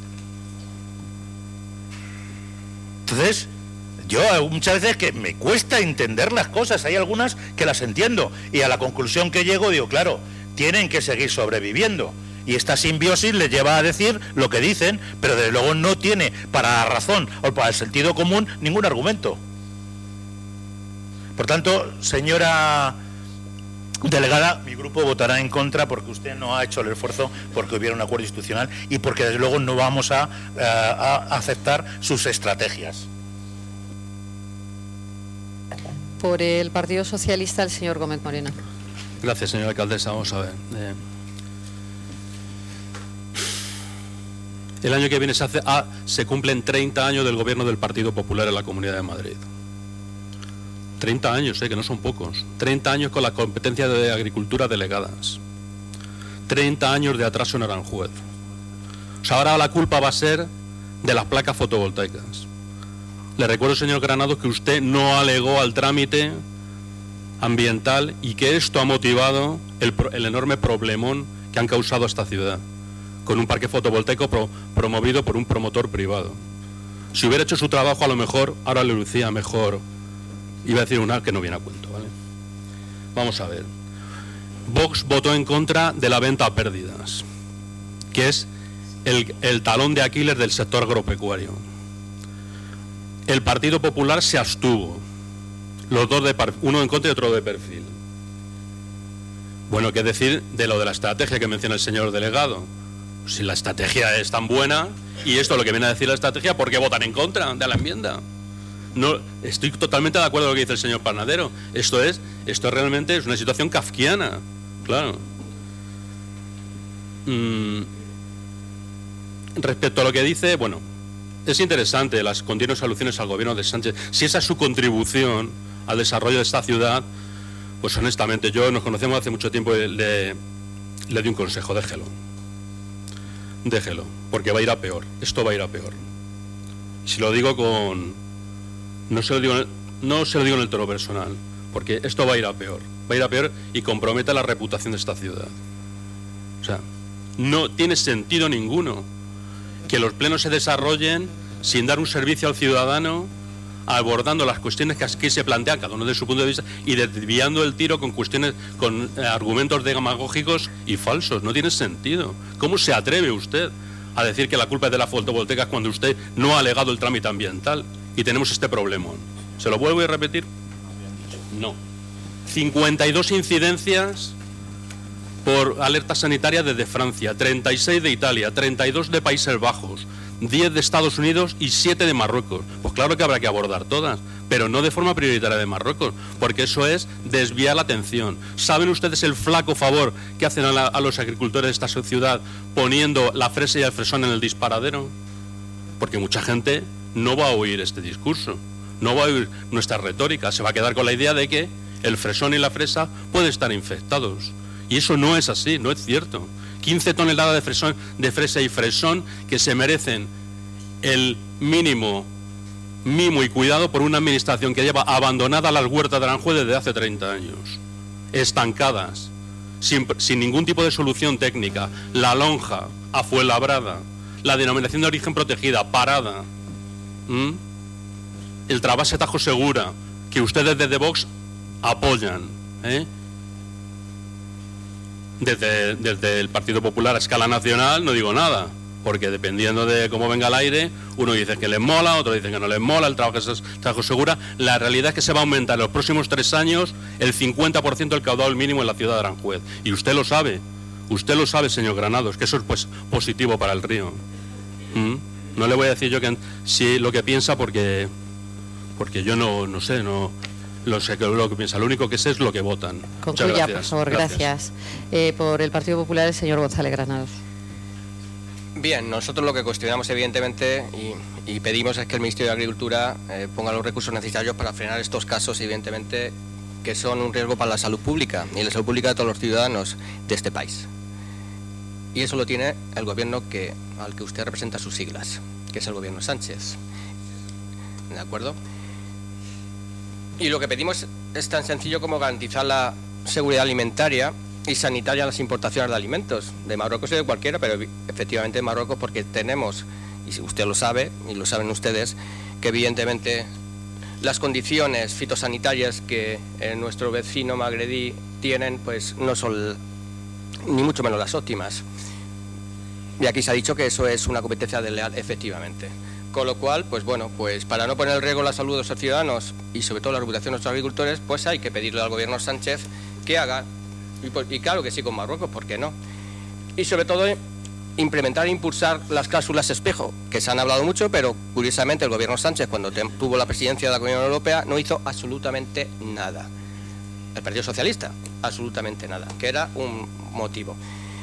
Entonces, yo muchas veces que me cuesta entender las cosas, hay algunas que las entiendo, y a la conclusión que llego digo, claro, tienen que seguir sobreviviendo, y esta simbiosis les lleva a decir lo que dicen, pero desde luego no tiene para la razón o para el sentido común ningún argumento. Por tanto, señora delegada, mi grupo votará en contra porque usted no ha hecho el esfuerzo porque hubiera un acuerdo institucional y porque desde luego no vamos a aceptar sus estrategias. Por el Partido Socialista, el señor Gómez Moreno. Gracias, señora alcaldesa. Vamos a ver. El año que viene se cumplen 30 años del gobierno del Partido Popular en la Comunidad de Madrid. 30 años, que no son pocos. 30 años con la competencia de agricultura delegadas. 30 años de atraso en Aranjuez. O sea, ahora la culpa va a ser de las placas fotovoltaicas. Le recuerdo, señor Granados, que usted no alegó al trámite ambiental y que esto ha motivado el enorme problemón que han causado a esta ciudad, con un parque fotovoltaico promovido por un promotor privado. Si hubiera hecho su trabajo, a lo mejor ahora le lucía mejor. Iba a decir una que no viene a cuento, ¿vale? Vamos a ver. Vox votó en contra de la venta a pérdidas, que es el talón de Aquiles del sector agropecuario. El Partido Popular se abstuvo, los dos uno en contra y otro de perfil. Bueno, ¿qué decir de lo de la estrategia que menciona el señor delegado? Si la estrategia es tan buena, y esto es lo que viene a decir la estrategia, ¿por qué votan en contra de la enmienda? No, estoy totalmente de acuerdo con lo que dice el señor Panadero. Esto realmente es una situación kafkiana, claro. Respecto a lo que dice, bueno, es interesante las continuas alusiones al gobierno de Sánchez. Si esa es su contribución al desarrollo de esta ciudad, pues honestamente, nos conocemos hace mucho tiempo, le le doy un consejo, déjelo. Déjelo, porque va a ir a peor. Esto va a ir a peor. Si lo digo con... No se lo digo en el tono personal, porque esto va a ir a peor. Va a ir a peor y compromete la reputación de esta ciudad. O sea, no tiene sentido ninguno que los plenos se desarrollen sin dar un servicio al ciudadano, abordando las cuestiones que aquí se plantean, cada uno de su punto de vista, y desviando el tiro con cuestiones, con argumentos demagógicos y falsos. No tiene sentido. ¿Cómo se atreve usted a decir que la culpa es de las fotovoltaicas cuando usted no ha alegado el trámite ambiental? Y tenemos este problema. ¿Se lo vuelvo a repetir? No. 52 incidencias por alerta sanitaria desde Francia, 36 de Italia, 32 de Países Bajos, 10 de Estados Unidos y 7 de Marruecos. Pues claro que habrá que abordar todas, pero no de forma prioritaria de Marruecos, porque eso es desviar la atención. ¿Saben ustedes el flaco favor que hacen a los agricultores de esta ciudad poniendo la fresa y el fresón en el disparadero? Porque mucha gente no va a oír este discurso, no va a oír nuestra retórica, se va a quedar con la idea de que el fresón y la fresa pueden estar infectados. Y eso no es así, no es cierto. 15 toneladas de fresa y fresón que se merecen el mínimo mimo y cuidado por una administración que lleva abandonada las huertas de Aranjuez desde hace 30 años, estancadas, sin ningún tipo de solución técnica. La lonja, a Fuenlabrada, la denominación de origen protegida, parada. El trasvase Tajo Segura, que ustedes desde Vox apoyan, Desde el Partido Popular a escala nacional no digo nada, porque dependiendo de cómo venga el aire, uno dice que les mola, otro dice que no les mola, el trabajo segura. La realidad es que se va a aumentar en los próximos 3 años el 50% del caudal mínimo en la ciudad de Aranjuez. Y usted lo sabe, señor Granados, que eso es pues positivo para el río. No le voy a decir yo que sí lo que piensa porque yo no sé lo que piensa, lo único que sé es lo que votan. Concluya, por favor, gracias. Por el Partido Popular, el señor González Granados. Bien, nosotros lo que cuestionamos evidentemente y pedimos es que el Ministerio de Agricultura ponga los recursos necesarios para frenar estos casos, evidentemente, que son un riesgo para la salud pública y la salud pública de todos los ciudadanos de este país. Y eso lo tiene el gobierno al que usted representa sus siglas, que es el gobierno Sánchez. ¿De acuerdo? Y lo que pedimos es tan sencillo como garantizar la seguridad alimentaria y sanitaria en las importaciones de alimentos, de Marruecos y de cualquiera, pero efectivamente de Marruecos, porque tenemos, y usted lo sabe, y lo saben ustedes, que evidentemente las condiciones fitosanitarias que nuestro vecino magrebí tienen, pues no son ni mucho menos las óptimas. Y aquí se ha dicho que eso es una competencia desleal, efectivamente. Con lo cual, pues bueno, pues para no poner en riesgo la salud de nuestros ciudadanos y sobre todo la reputación de nuestros agricultores, pues hay que pedirle al gobierno Sánchez que haga, y claro que sí con Marruecos, ¿por qué no? Y sobre todo implementar e impulsar las cláusulas espejo, que se han hablado mucho, pero curiosamente el gobierno Sánchez, cuando tuvo la presidencia de la Unión Europea, no hizo absolutamente nada. El Partido Socialista, absolutamente nada, que era un motivo.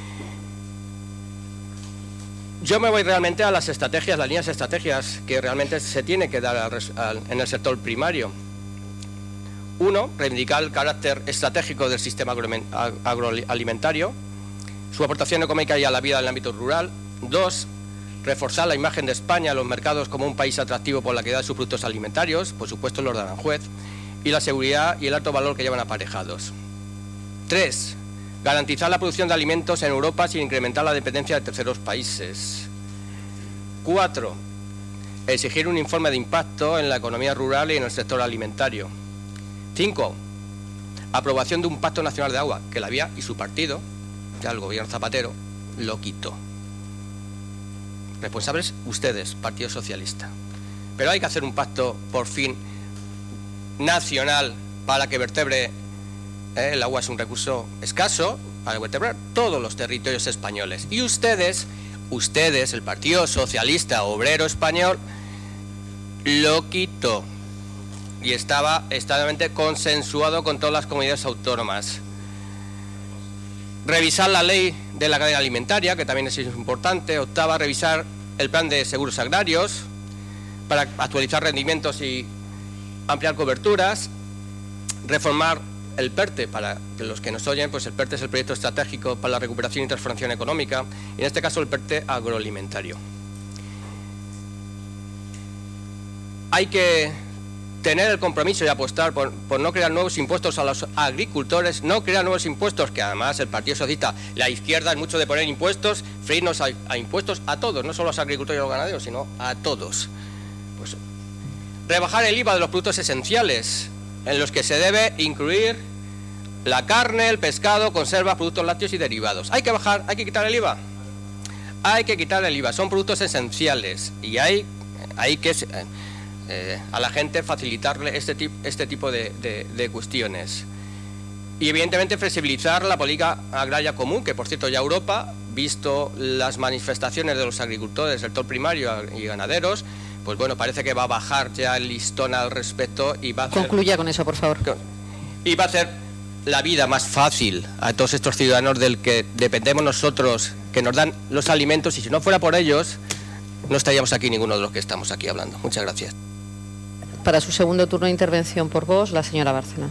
Yo me voy realmente a las estrategias, las líneas estrategias que realmente se tiene que dar en el sector primario. 1, reivindicar el carácter estratégico del sistema agroalimentario, su aportación económica y a la vida del ámbito rural. 2, reforzar la imagen de España en los mercados como un país atractivo por la calidad de sus productos alimentarios, por supuesto los de Aranjuez, y la seguridad y el alto valor que llevan aparejados. 3, garantizar la producción de alimentos en Europa sin incrementar la dependencia de terceros países. 4, exigir un informe de impacto en la economía rural y en el sector alimentario. 5, aprobación de un pacto nacional de agua, que la había y su partido, ya el gobierno Zapatero, lo quitó. Responsables ustedes, Partido Socialista. Pero hay que hacer un pacto, por fin, nacional para que vertebre. El agua es un recurso escaso para vertebrar todos los territorios españoles. Y ustedes, el Partido Socialista Obrero Español, lo quitó. Y estaba estadamente consensuado con todas las comunidades autónomas. Revisar la ley de la cadena alimentaria, que también es importante. 8, revisar el plan de seguros agrarios para actualizar rendimientos y ampliar coberturas. Reformar el PERTE, para los que nos oyen, pues el PERTE es el Proyecto Estratégico para la Recuperación y Transformación Económica, y en este caso el PERTE agroalimentario. Hay que tener el compromiso y apostar por no crear nuevos impuestos a los agricultores, no crear nuevos impuestos, que además el Partido Socialista, la izquierda es mucho de poner impuestos, freírnos a impuestos a todos, no solo a los agricultores y a los ganaderos, sino a todos. Pues, rebajar el IVA de los productos esenciales, en los que se debe incluir la carne, el pescado, conservas, productos lácteos y derivados. ¿Hay que quitar el IVA? Hay que quitar el IVA, son productos esenciales y hay que a la gente facilitarle este tipo de cuestiones. Y evidentemente flexibilizar la política agraria común, que por cierto ya Europa, visto las manifestaciones de los agricultores, del sector primario y ganaderos, pues bueno, parece que va a bajar ya el listón al respecto y va a hacer... Concluya con eso, por favor. Y va a hacer la vida más fácil a todos estos ciudadanos del que dependemos nosotros, que nos dan los alimentos, y si no fuera por ellos, no estaríamos aquí ninguno de los que estamos aquí hablando. Muchas gracias. Para su segundo turno de intervención por voz, la señora Bárcena.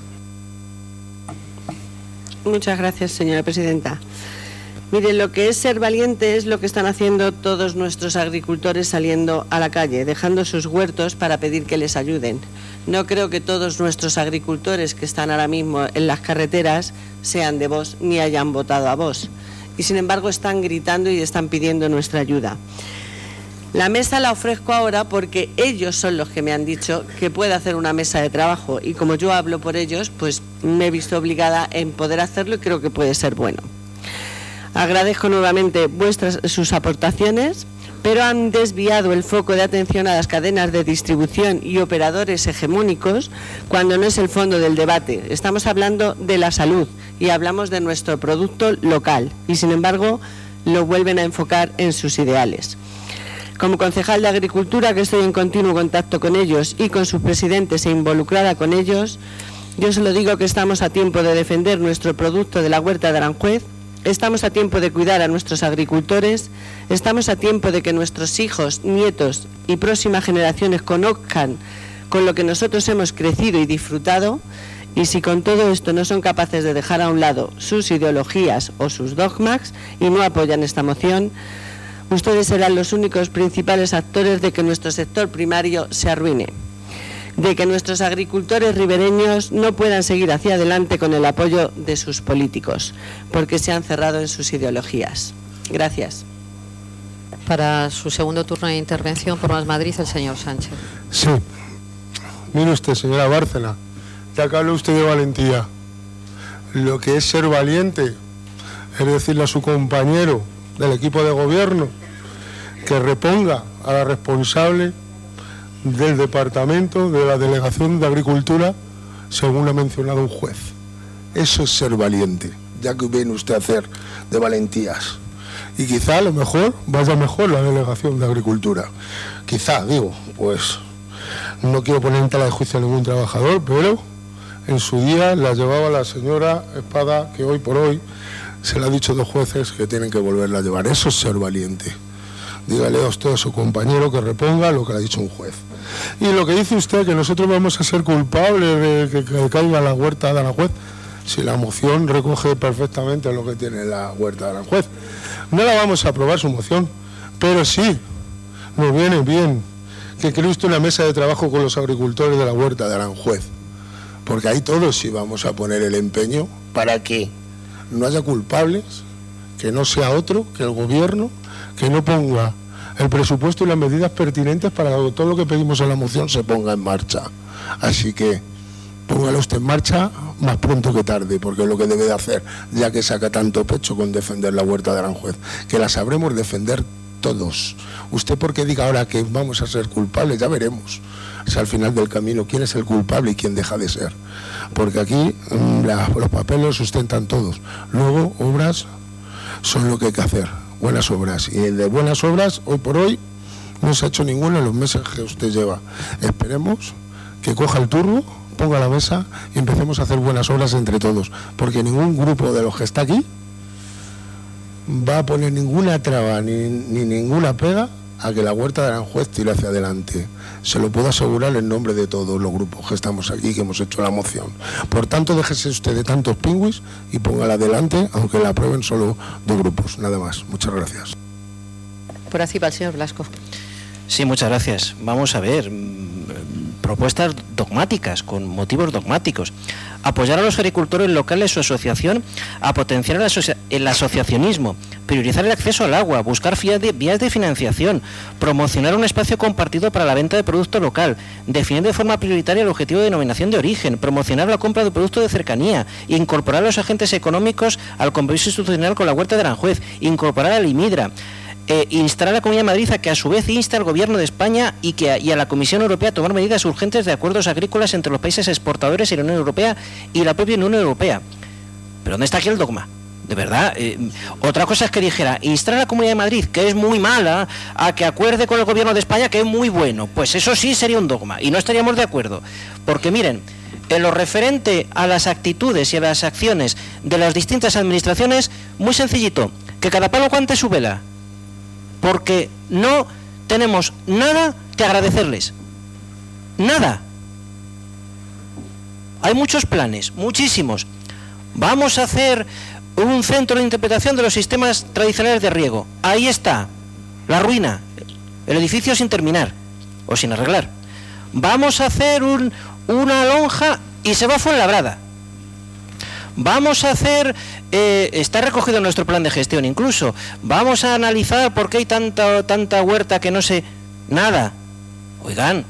Muchas gracias, señora presidenta. Mire, lo que es ser valiente es lo que están haciendo todos nuestros agricultores saliendo a la calle, dejando sus huertos para pedir que les ayuden. No creo que todos nuestros agricultores que están ahora mismo en las carreteras sean de Vox ni hayan votado a Vox. Y sin embargo están gritando y están pidiendo nuestra ayuda. La mesa la ofrezco ahora porque ellos son los que me han dicho que puedo hacer una mesa de trabajo y como yo hablo por ellos, pues me he visto obligada en poder hacerlo y creo que puede ser bueno. Agradezco nuevamente sus aportaciones, pero han desviado el foco de atención a las cadenas de distribución y operadores hegemónicos cuando no es el fondo del debate. Estamos hablando de la salud y hablamos de nuestro producto local y sin embargo lo vuelven a enfocar en sus ideales. Como concejal de Agricultura, que estoy en continuo contacto con ellos y con sus presidentes e involucrada con ellos, yo solo digo que estamos a tiempo de defender nuestro producto de la huerta de Aranjuez, estamos a tiempo de cuidar a nuestros agricultores, estamos a tiempo de que nuestros hijos, nietos y próximas generaciones conozcan con lo que nosotros hemos crecido y disfrutado, y si con todo esto no son capaces de dejar a un lado sus ideologías o sus dogmas y no apoyan esta moción, ustedes serán los únicos principales actores de que nuestro sector primario se arruine, de que nuestros agricultores ribereños no puedan seguir hacia adelante con el apoyo de sus políticos, porque se han cerrado en sus ideologías. Gracias. Para su segundo turno de intervención por Más Madrid, el señor Sánchez. Sí. Mire usted, señora Bárcena, ya que habla usted de valentía, lo que es ser valiente es decirle a su compañero del equipo de gobierno que reponga a la responsable del departamento de la Delegación de Agricultura, según ha mencionado un juez. Eso es ser valiente, ya que viene usted a hacer de valentías. Y quizá a lo mejor vaya mejor la Delegación de Agricultura. Quizá, digo, pues no quiero poner en tela de juicio a ningún trabajador, pero en su día la llevaba la señora Espada, que hoy por hoy se le ha dicho a 2 jueces que tienen que volverla a llevar. Eso es ser valiente. Dígale a usted a su compañero que reponga lo que le ha dicho un juez. Y lo que dice usted, que nosotros vamos a ser culpables de que caiga la huerta de Aranjuez, si la moción recoge perfectamente lo que tiene la huerta de Aranjuez. No la vamos a aprobar su moción, pero sí nos viene bien que cree usted una mesa de trabajo con los agricultores de la huerta de Aranjuez, porque ahí todos sí vamos a poner el empeño para que no haya culpables, que no sea otro que el gobierno, que no ponga el presupuesto y las medidas pertinentes para que todo lo que pedimos en la moción se ponga en marcha. Así que póngalo usted en marcha más pronto que tarde, porque es lo que debe de hacer, ya que saca tanto pecho con defender la huerta de Aranjuez, que la sabremos defender todos. Usted porque diga ahora que vamos a ser culpables, ya veremos si al final del camino quién es el culpable y quién deja de ser, porque aquí los papeles los sustentan todos, luego obras son lo que hay que hacer, buenas obras, y de buenas obras hoy por hoy no se ha hecho ninguna en los meses que usted lleva. Esperemos que coja el turno, ponga la mesa y empecemos a hacer buenas obras entre todos, porque ningún grupo de los que está aquí va a poner ninguna traba ni ninguna pega a que la huerta de Aranjuez tire hacia adelante. Se lo puedo asegurar en nombre de todos los grupos que estamos aquí, que hemos hecho la moción. Por tanto, déjese usted de tantos pingüis y póngala adelante, aunque la aprueben solo 2 grupos. Nada más. Muchas gracias. Por así va el señor Blasco. Sí, muchas gracias. Vamos a ver, propuestas dogmáticas, con motivos dogmáticos. Apoyar a los agricultores locales, su asociación, a potenciar el asociacionismo, priorizar el acceso al agua, buscar vías de financiación, promocionar un espacio compartido para la venta de producto local, definir de forma prioritaria el objetivo de denominación de origen, promocionar la compra de productos de cercanía, incorporar a los agentes económicos al compromiso institucional con la huerta de Aranjuez, incorporar al IMIDRA, instar a la Comunidad de Madrid a que a su vez inste al Gobierno de España y a la Comisión Europea a tomar medidas urgentes de acuerdos agrícolas entre los países exportadores y la Unión Europea y la propia Unión Europea. ¿Pero dónde está aquí el dogma? De verdad, otra cosa es que dijera, instar a la Comunidad de Madrid, que es muy mala, a que acuerde con el Gobierno de España, que es muy bueno. Pues eso sí sería un dogma y no estaríamos de acuerdo. Porque miren, en lo referente a las actitudes y a las acciones de las distintas administraciones, muy sencillito, que cada palo aguante su vela. Porque no tenemos nada que agradecerles. Nada. Hay muchos planes, muchísimos. Vamos a hacer un centro de interpretación de los sistemas tradicionales de riego. Ahí está, la ruina, el edificio sin terminar o sin arreglar. Vamos a hacer una lonja y se va a Fuenlabrada. Vamos a hacer, está recogido en nuestro plan de gestión incluso, vamos a analizar por qué hay tanta huerta que no sé nada. Oigan,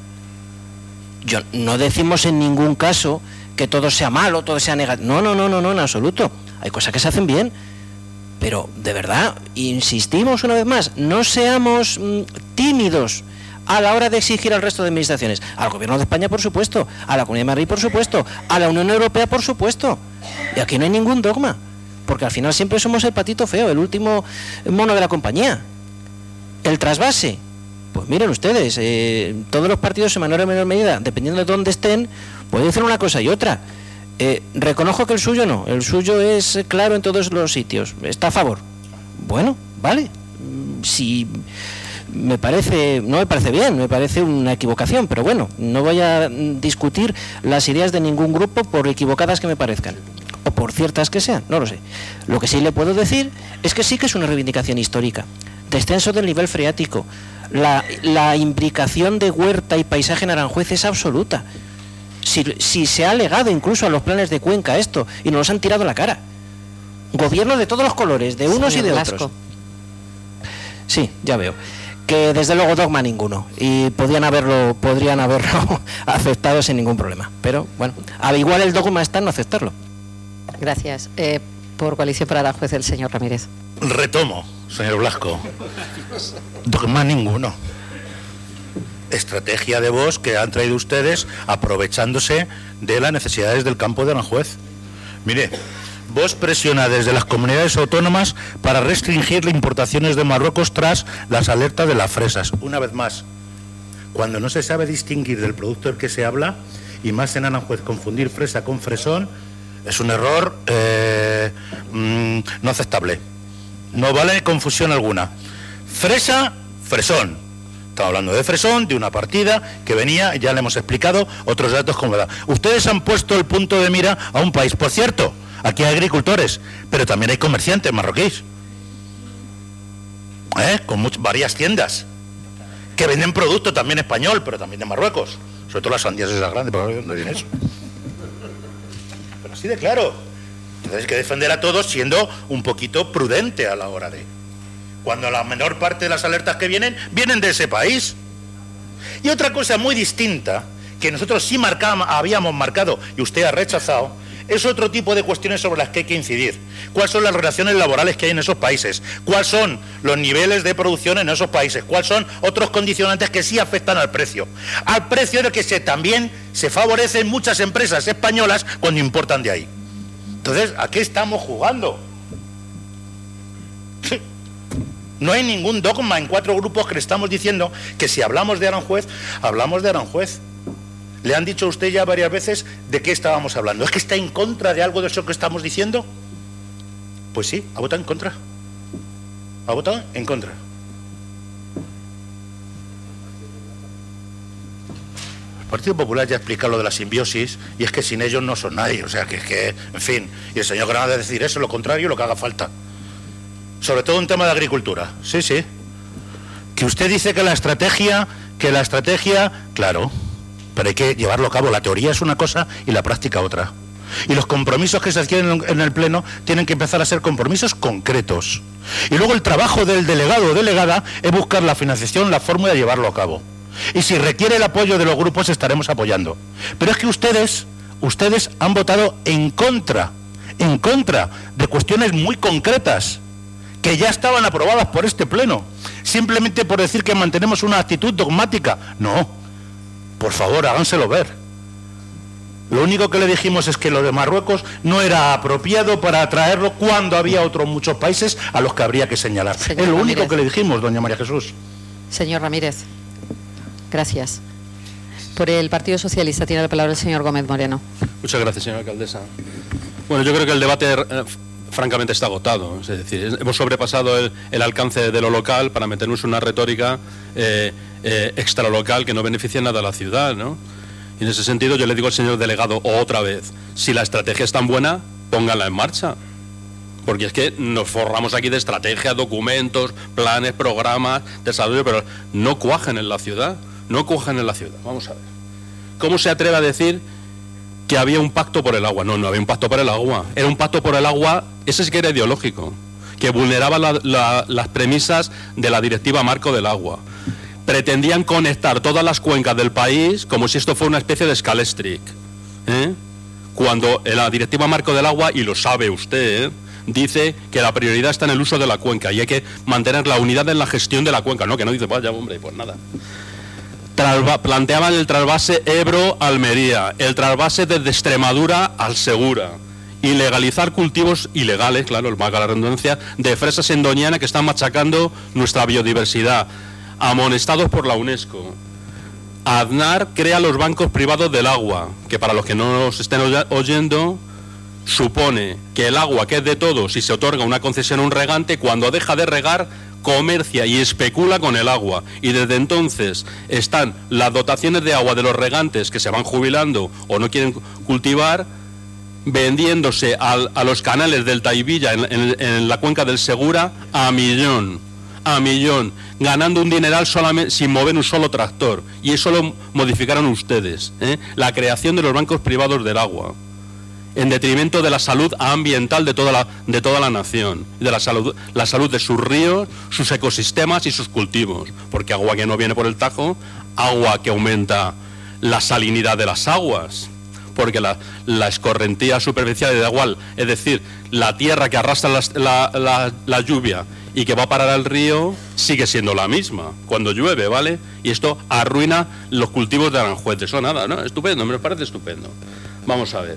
no decimos en ningún caso que todo sea malo, todo sea negativo. No, en absoluto. Hay cosas que se hacen bien, pero de verdad, insistimos una vez más, no seamos tímidos a la hora de exigir al resto de administraciones, al Gobierno de España por supuesto, a la Comunidad de Madrid por supuesto, a la Unión Europea por supuesto. Y aquí no hay ningún dogma, porque al final siempre somos el patito feo, el último mono de la compañía. El trasvase, pues miren ustedes, todos los partidos en menor o menor medida, dependiendo de dónde estén, pueden hacer una cosa y otra. Reconozco que el suyo no, el suyo es claro en todos los sitios, está a favor. Bueno, vale, si no me parece bien, me parece una equivocación, pero bueno, no voy a discutir las ideas de ningún grupo por equivocadas que me parezcan, o por ciertas que sean, no lo sé. Lo que sí le puedo decir es que sí que es una reivindicación histórica. Descenso del nivel freático, la imbricación de huerta y paisaje en Aranjuez es absoluta. Si se ha alegado incluso a los planes de Cuenca esto, y nos han tirado la cara. Gobierno de todos los colores, de unos y de otros. Sí, ya veo. Que desde luego dogma ninguno, y podrían haberlo aceptado sin ningún problema, pero bueno, igual el dogma está en no aceptarlo. Gracias. Por Coalición para Aranjuez, el señor Ramírez. Retomo, señor Blasco. Dogma ninguno. Estrategia de voz que han traído ustedes aprovechándose de las necesidades del campo de Aranjuez. Mire, Vox presiona desde las comunidades autónomas para restringir las importaciones de Marruecos tras las alertas de las fresas. Una vez más, cuando no se sabe distinguir del producto del que se habla, y más en Aranjuez, confundir fresa con fresón, es un error no aceptable. No vale confusión alguna. Fresa, fresón. Estamos hablando de fresón, de una partida que venía, ya le hemos explicado otros datos como da. Ustedes han puesto el punto de mira a un país, por cierto. Aquí hay agricultores, pero también hay comerciantes marroquíes, con varias tiendas que venden producto también español, pero también de Marruecos, sobre todo las sandías esas grandes, ¿para dónde viene eso? Pero así de claro. Entonces hay que defender a todos siendo un poquito prudente a la hora de... Cuando la menor parte de las alertas que vienen de ese país. Y otra cosa muy distinta, que nosotros sí habíamos marcado y usted ha rechazado, es otro tipo de cuestiones sobre las que hay que incidir. ¿Cuáles son las relaciones laborales que hay en esos países? ¿Cuáles son los niveles de producción en esos países? ¿Cuáles son otros condicionantes que sí afectan al precio? Al precio de que también se favorecen muchas empresas españolas cuando importan de ahí. Entonces, ¿a qué estamos jugando? No hay ningún dogma en 4 grupos que le estamos diciendo que si hablamos de Aranjuez, hablamos de Aranjuez. ¿Le han dicho a usted ya varias veces de qué estábamos hablando? ¿Es que está en contra de algo de eso que estamos diciendo? Pues sí, ha votado en contra. Ha votado en contra. Partido Popular ya ha explicado lo de la simbiosis, y es que sin ellos no son nadie, o sea, que en fin, y el señor Granada decir eso, lo contrario, lo que haga falta. Sobre todo en tema de agricultura, sí, sí. Que usted dice que la estrategia, claro, pero hay que llevarlo a cabo. La teoría es una cosa y la práctica otra. Y los compromisos que se adquieren en el Pleno tienen que empezar a ser compromisos concretos. Y luego el trabajo del delegado o delegada es buscar la financiación, la fórmula de llevarlo a cabo. Y si requiere el apoyo de los grupos, estaremos apoyando. Pero es que ustedes han votado en contra de cuestiones muy concretas que ya estaban aprobadas por este Pleno, simplemente por decir que mantenemos una actitud dogmática. No, por favor, háganselo ver. Lo único que le dijimos es que lo de Marruecos no era apropiado para traerlo cuando había otros muchos países a los que habría que señalar. Señor es lo Ramírez. único que le dijimos, doña María Jesús. Señor Ramírez, gracias. Por el Partido Socialista tiene la palabra el señor Gómez Moreno. Muchas gracias, señora alcaldesa. Bueno, yo creo que el debate francamente está agotado. Es decir, hemos sobrepasado el alcance de lo local para meternos en una retórica extralocal que no beneficia nada a la ciudad, ¿no? Y en ese sentido yo le digo al señor delegado otra vez, si la estrategia es tan buena, pónganla en marcha. Porque es que nos forramos aquí de estrategias, documentos, planes, programas, desarrollo, pero no cuajan en la ciudad. No cuajan en la ciudad. Vamos a ver. ¿Cómo se atreve a decir que había un pacto por el agua? No había un pacto por el agua. Era un pacto por el agua, ese sí que era ideológico, que vulneraba las premisas de la Directiva Marco del Agua. Pretendían conectar todas las cuencas del país como si esto fuera una especie de Scalestric, cuando en la Directiva Marco del Agua, y lo sabe usted, dice que la prioridad está en el uso de la cuenca y hay que mantener la unidad en la gestión de la cuenca, ¿no? Que no dice, vaya hombre, pues nada. Planteaban el trasvase Ebro-Almería, el trasvase desde Extremadura al Segura, y legalizar cultivos ilegales, claro, valga la redundancia, de fresas en Doñana que están machacando nuestra biodiversidad, amonestados por la UNESCO. Aznar crea los bancos privados del agua, que para los que no nos estén oyendo, supone que el agua, que es de todos, y se otorga una concesión a un regante, cuando deja de regar, comercia y especula con el agua. Y desde entonces están las dotaciones de agua de los regantes que se van jubilando o no quieren cultivar, vendiéndose a los canales del Taivilla en la cuenca del Segura a millón, ganando un dineral solamente sin mover un solo tractor. Y eso lo modificaron ustedes, la creación de los bancos privados del agua, en detrimento de la salud ambiental de toda la nación, de la salud de sus ríos, sus ecosistemas y sus cultivos, porque agua que no viene por el Tajo, agua que aumenta la salinidad de las aguas, porque la escorrentía superficial de agua, es decir, la tierra que arrastra la lluvia y que va a parar al río, sigue siendo la misma cuando llueve, ¿vale? Y esto arruina los cultivos de Aranjuez. Eso nada, ¿no? Estupendo, me parece estupendo. Vamos a ver.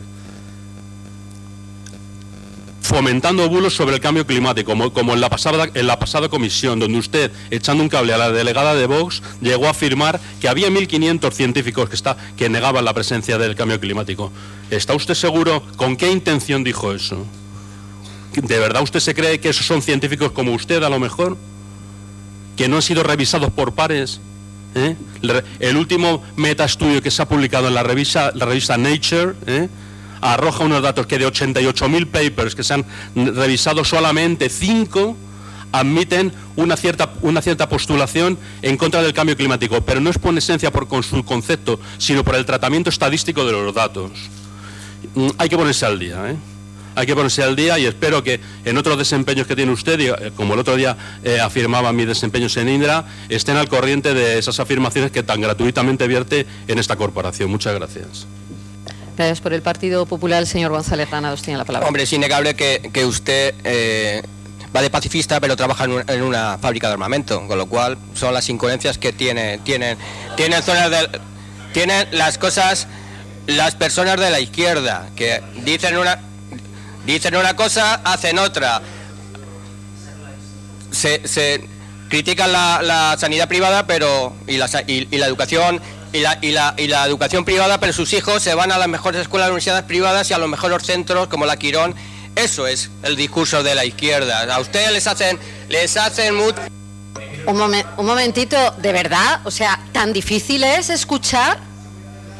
Fomentando bulos sobre el cambio climático, como en la pasada comisión, donde usted, echando un cable a la delegada de Vox, llegó a afirmar que había 1.500 científicos que negaban la presencia del cambio climático. ¿Está usted seguro con qué intención dijo eso? ¿De verdad usted se cree que esos son científicos como usted, a lo mejor? ¿Que no han sido revisados por pares? El último metaestudio que se ha publicado en la revista Nature, arroja unos datos que de 88.000 papers que se han revisado, solamente 5 admiten una cierta postulación en contra del cambio climático, pero no es por esencia por su concepto, sino por el tratamiento estadístico de los datos. Hay que ponerse al día, Hay que ponerse al día, y espero que en otros desempeños que tiene usted, y como el otro día afirmaba mis desempeños en Indra, estén al corriente de esas afirmaciones que tan gratuitamente vierte en esta corporación. Muchas gracias. Gracias. Por el Partido Popular, el señor González Granados tiene la palabra. Hombre, es innegable que usted va de pacifista, pero trabaja en una fábrica de armamento, con lo cual son las incoherencias que tienen las cosas, las personas de la izquierda, que dicen una cosa, hacen otra. Se critican la sanidad privada, pero y la educación y la educación privada, pero sus hijos se van a las mejores escuelas, universidades privadas y a los mejores centros como la Quirón. Eso es el discurso de la izquierda. A ustedes les hacen mucho. Un momentito, ¿de verdad? O sea, ¿tan difícil es escuchar?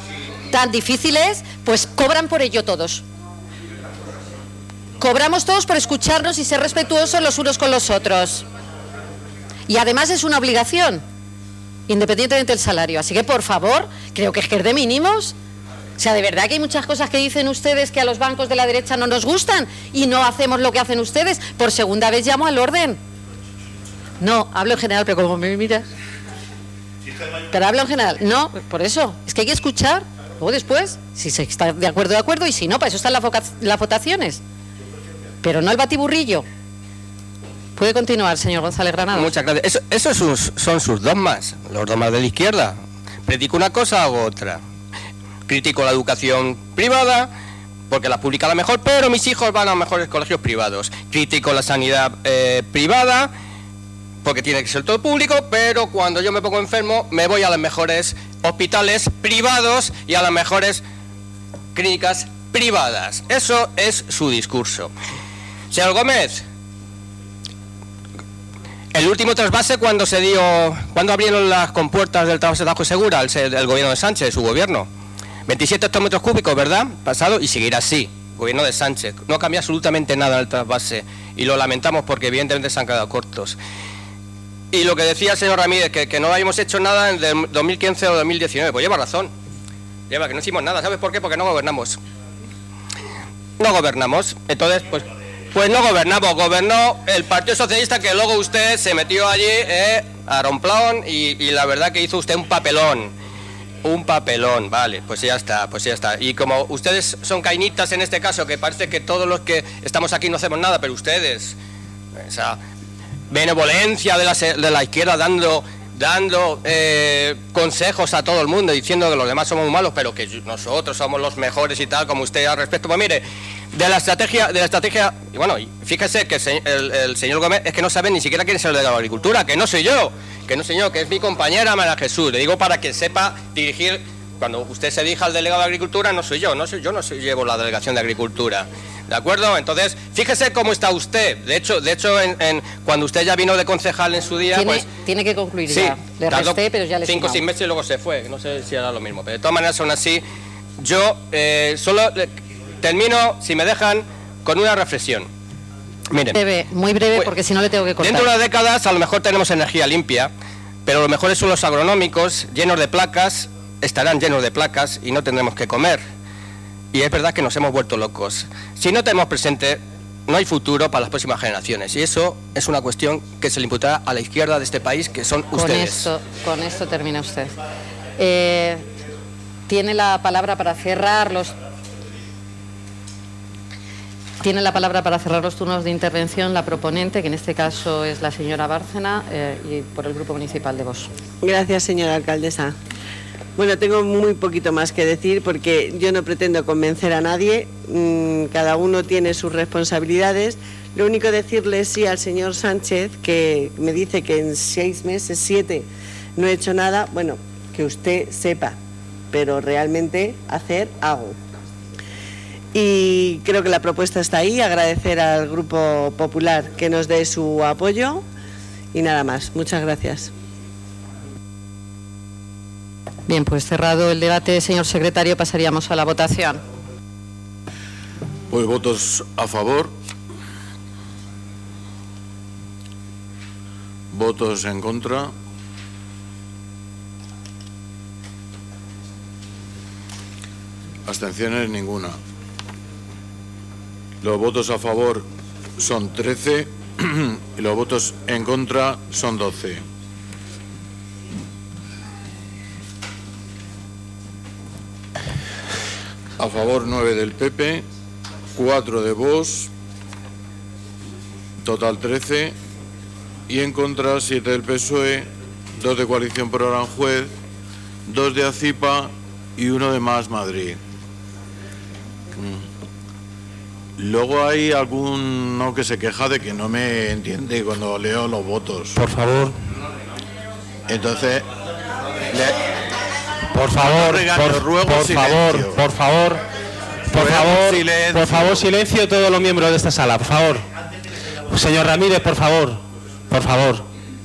tan difíciles, pues cobran por ello todos. Cobramos todos por escucharnos y ser respetuosos los unos con los otros. Y además es una obligación, independientemente del salario. Así que, por favor, creo que es de mínimos. O sea, de verdad que hay muchas cosas que dicen ustedes que a los bancos de la derecha no nos gustan y no hacemos lo que hacen ustedes. Por segunda vez llamo al orden. No, hablo en general, pero como me miras... Pero hablo en general. No, por eso. Es que hay que escuchar. Luego después, si se está de acuerdo, y si no, para eso están las votaciones. Pero no el batiburrillo. Puede continuar, señor González Granados. Muchas gracias. Esos son sus dogmas, los dogmas de la izquierda. Predico una cosa, hago otra. Critico la educación privada, porque la pública la mejor, pero mis hijos van a mejores colegios privados. Critico la sanidad privada, porque tiene que ser todo público, pero cuando yo me pongo enfermo me voy a los mejores hospitales privados y a las mejores clínicas privadas. Eso es su discurso. Señor Gómez, el último trasvase cuando abrieron las compuertas del trasvase Segura, el gobierno de Sánchez, su gobierno. 27 hectómetros cúbicos, ¿verdad? Pasado, y seguirá así. Gobierno de Sánchez. No cambia absolutamente nada en el trasvase y lo lamentamos porque evidentemente se han quedado cortos. Y lo que decía el señor Ramírez, que no habíamos hecho nada en el 2015 o 2019, pues lleva razón. Lleva que no hicimos nada. ¿Sabes por qué? Porque no gobernamos. No gobernamos. Entonces, pues no gobernamos. Gobernó el Partido Socialista, que luego usted se metió allí a romplón y la verdad que hizo usted un papelón. Un papelón, vale, pues ya está. Y como ustedes son cainitas en este caso, que parece que todos los que estamos aquí no hacemos nada, pero ustedes, esa benevolencia de la izquierda dando consejos a todo el mundo, diciendo que los demás somos malos, pero que nosotros somos los mejores y tal, como usted al respecto. Pues mire, de la estrategia, y bueno, fíjese que el señor Gómez es que no sabe ni siquiera quién es el delegado de Agricultura, que no soy yo, que es mi compañera María Jesús. Le digo para que sepa dirigir, cuando usted se dirija al delegado de Agricultura, no soy yo, llevo la delegación de Agricultura. ¿De acuerdo? Entonces, fíjese cómo está usted. De hecho, cuando usted ya vino de concejal en su día, tiene que concluir sí, ya. Le resté, pero ya le 5 o 6 meses y luego se fue. No sé si era lo mismo. Pero de todas maneras, aún así, yo solo termino, si me dejan, con una reflexión. Miren, muy breve, porque si no le tengo que cortar. Dentro de unas décadas, a lo mejor tenemos energía limpia, pero los mejores suelos agronómicos, llenos de placas, estarán llenos de placas y no tendremos que comer. Y es verdad que nos hemos vuelto locos. Si no tenemos presente, no hay futuro para las próximas generaciones. Y eso es una cuestión que se le imputará a la izquierda de este país, que son ustedes. Con esto termina usted. Tiene la palabra para cerrar los... Tiene la palabra para cerrar los turnos de intervención la proponente, que en este caso es la señora Bárcena, y por el Grupo Municipal de Vox. Gracias, señora alcaldesa. Bueno, tengo muy poquito más que decir porque yo no pretendo convencer a nadie, cada uno tiene sus responsabilidades. Lo único decirle sí al señor Sánchez, que me dice que en 6 meses, 7, no he hecho nada, bueno, que usted sepa, pero realmente hacer hago. Y creo que la propuesta está ahí, agradecer al Grupo Popular que nos dé su apoyo y nada más. Muchas gracias. Bien, pues cerrado el debate, señor secretario, pasaríamos a la votación. Pues votos a favor. Votos en contra. Abstenciones ninguna. Los votos a favor son 13 y los votos en contra son 12. A favor 9 del PP, 4 de Vox, total 13, y en contra 7 del PSOE, 2 de Coalición por Aranjuez, 2 de ACIPA y 1 de Más Madrid. Luego hay alguno que se queja de que no me entiende cuando leo los votos. Por favor. Entonces, por favor, por favor, silencio todos los miembros de esta sala, por favor. Señor Ramírez, por favor.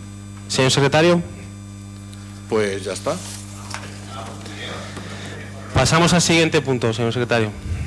Señor secretario. Pues ya está. Pasamos al siguiente punto, señor secretario.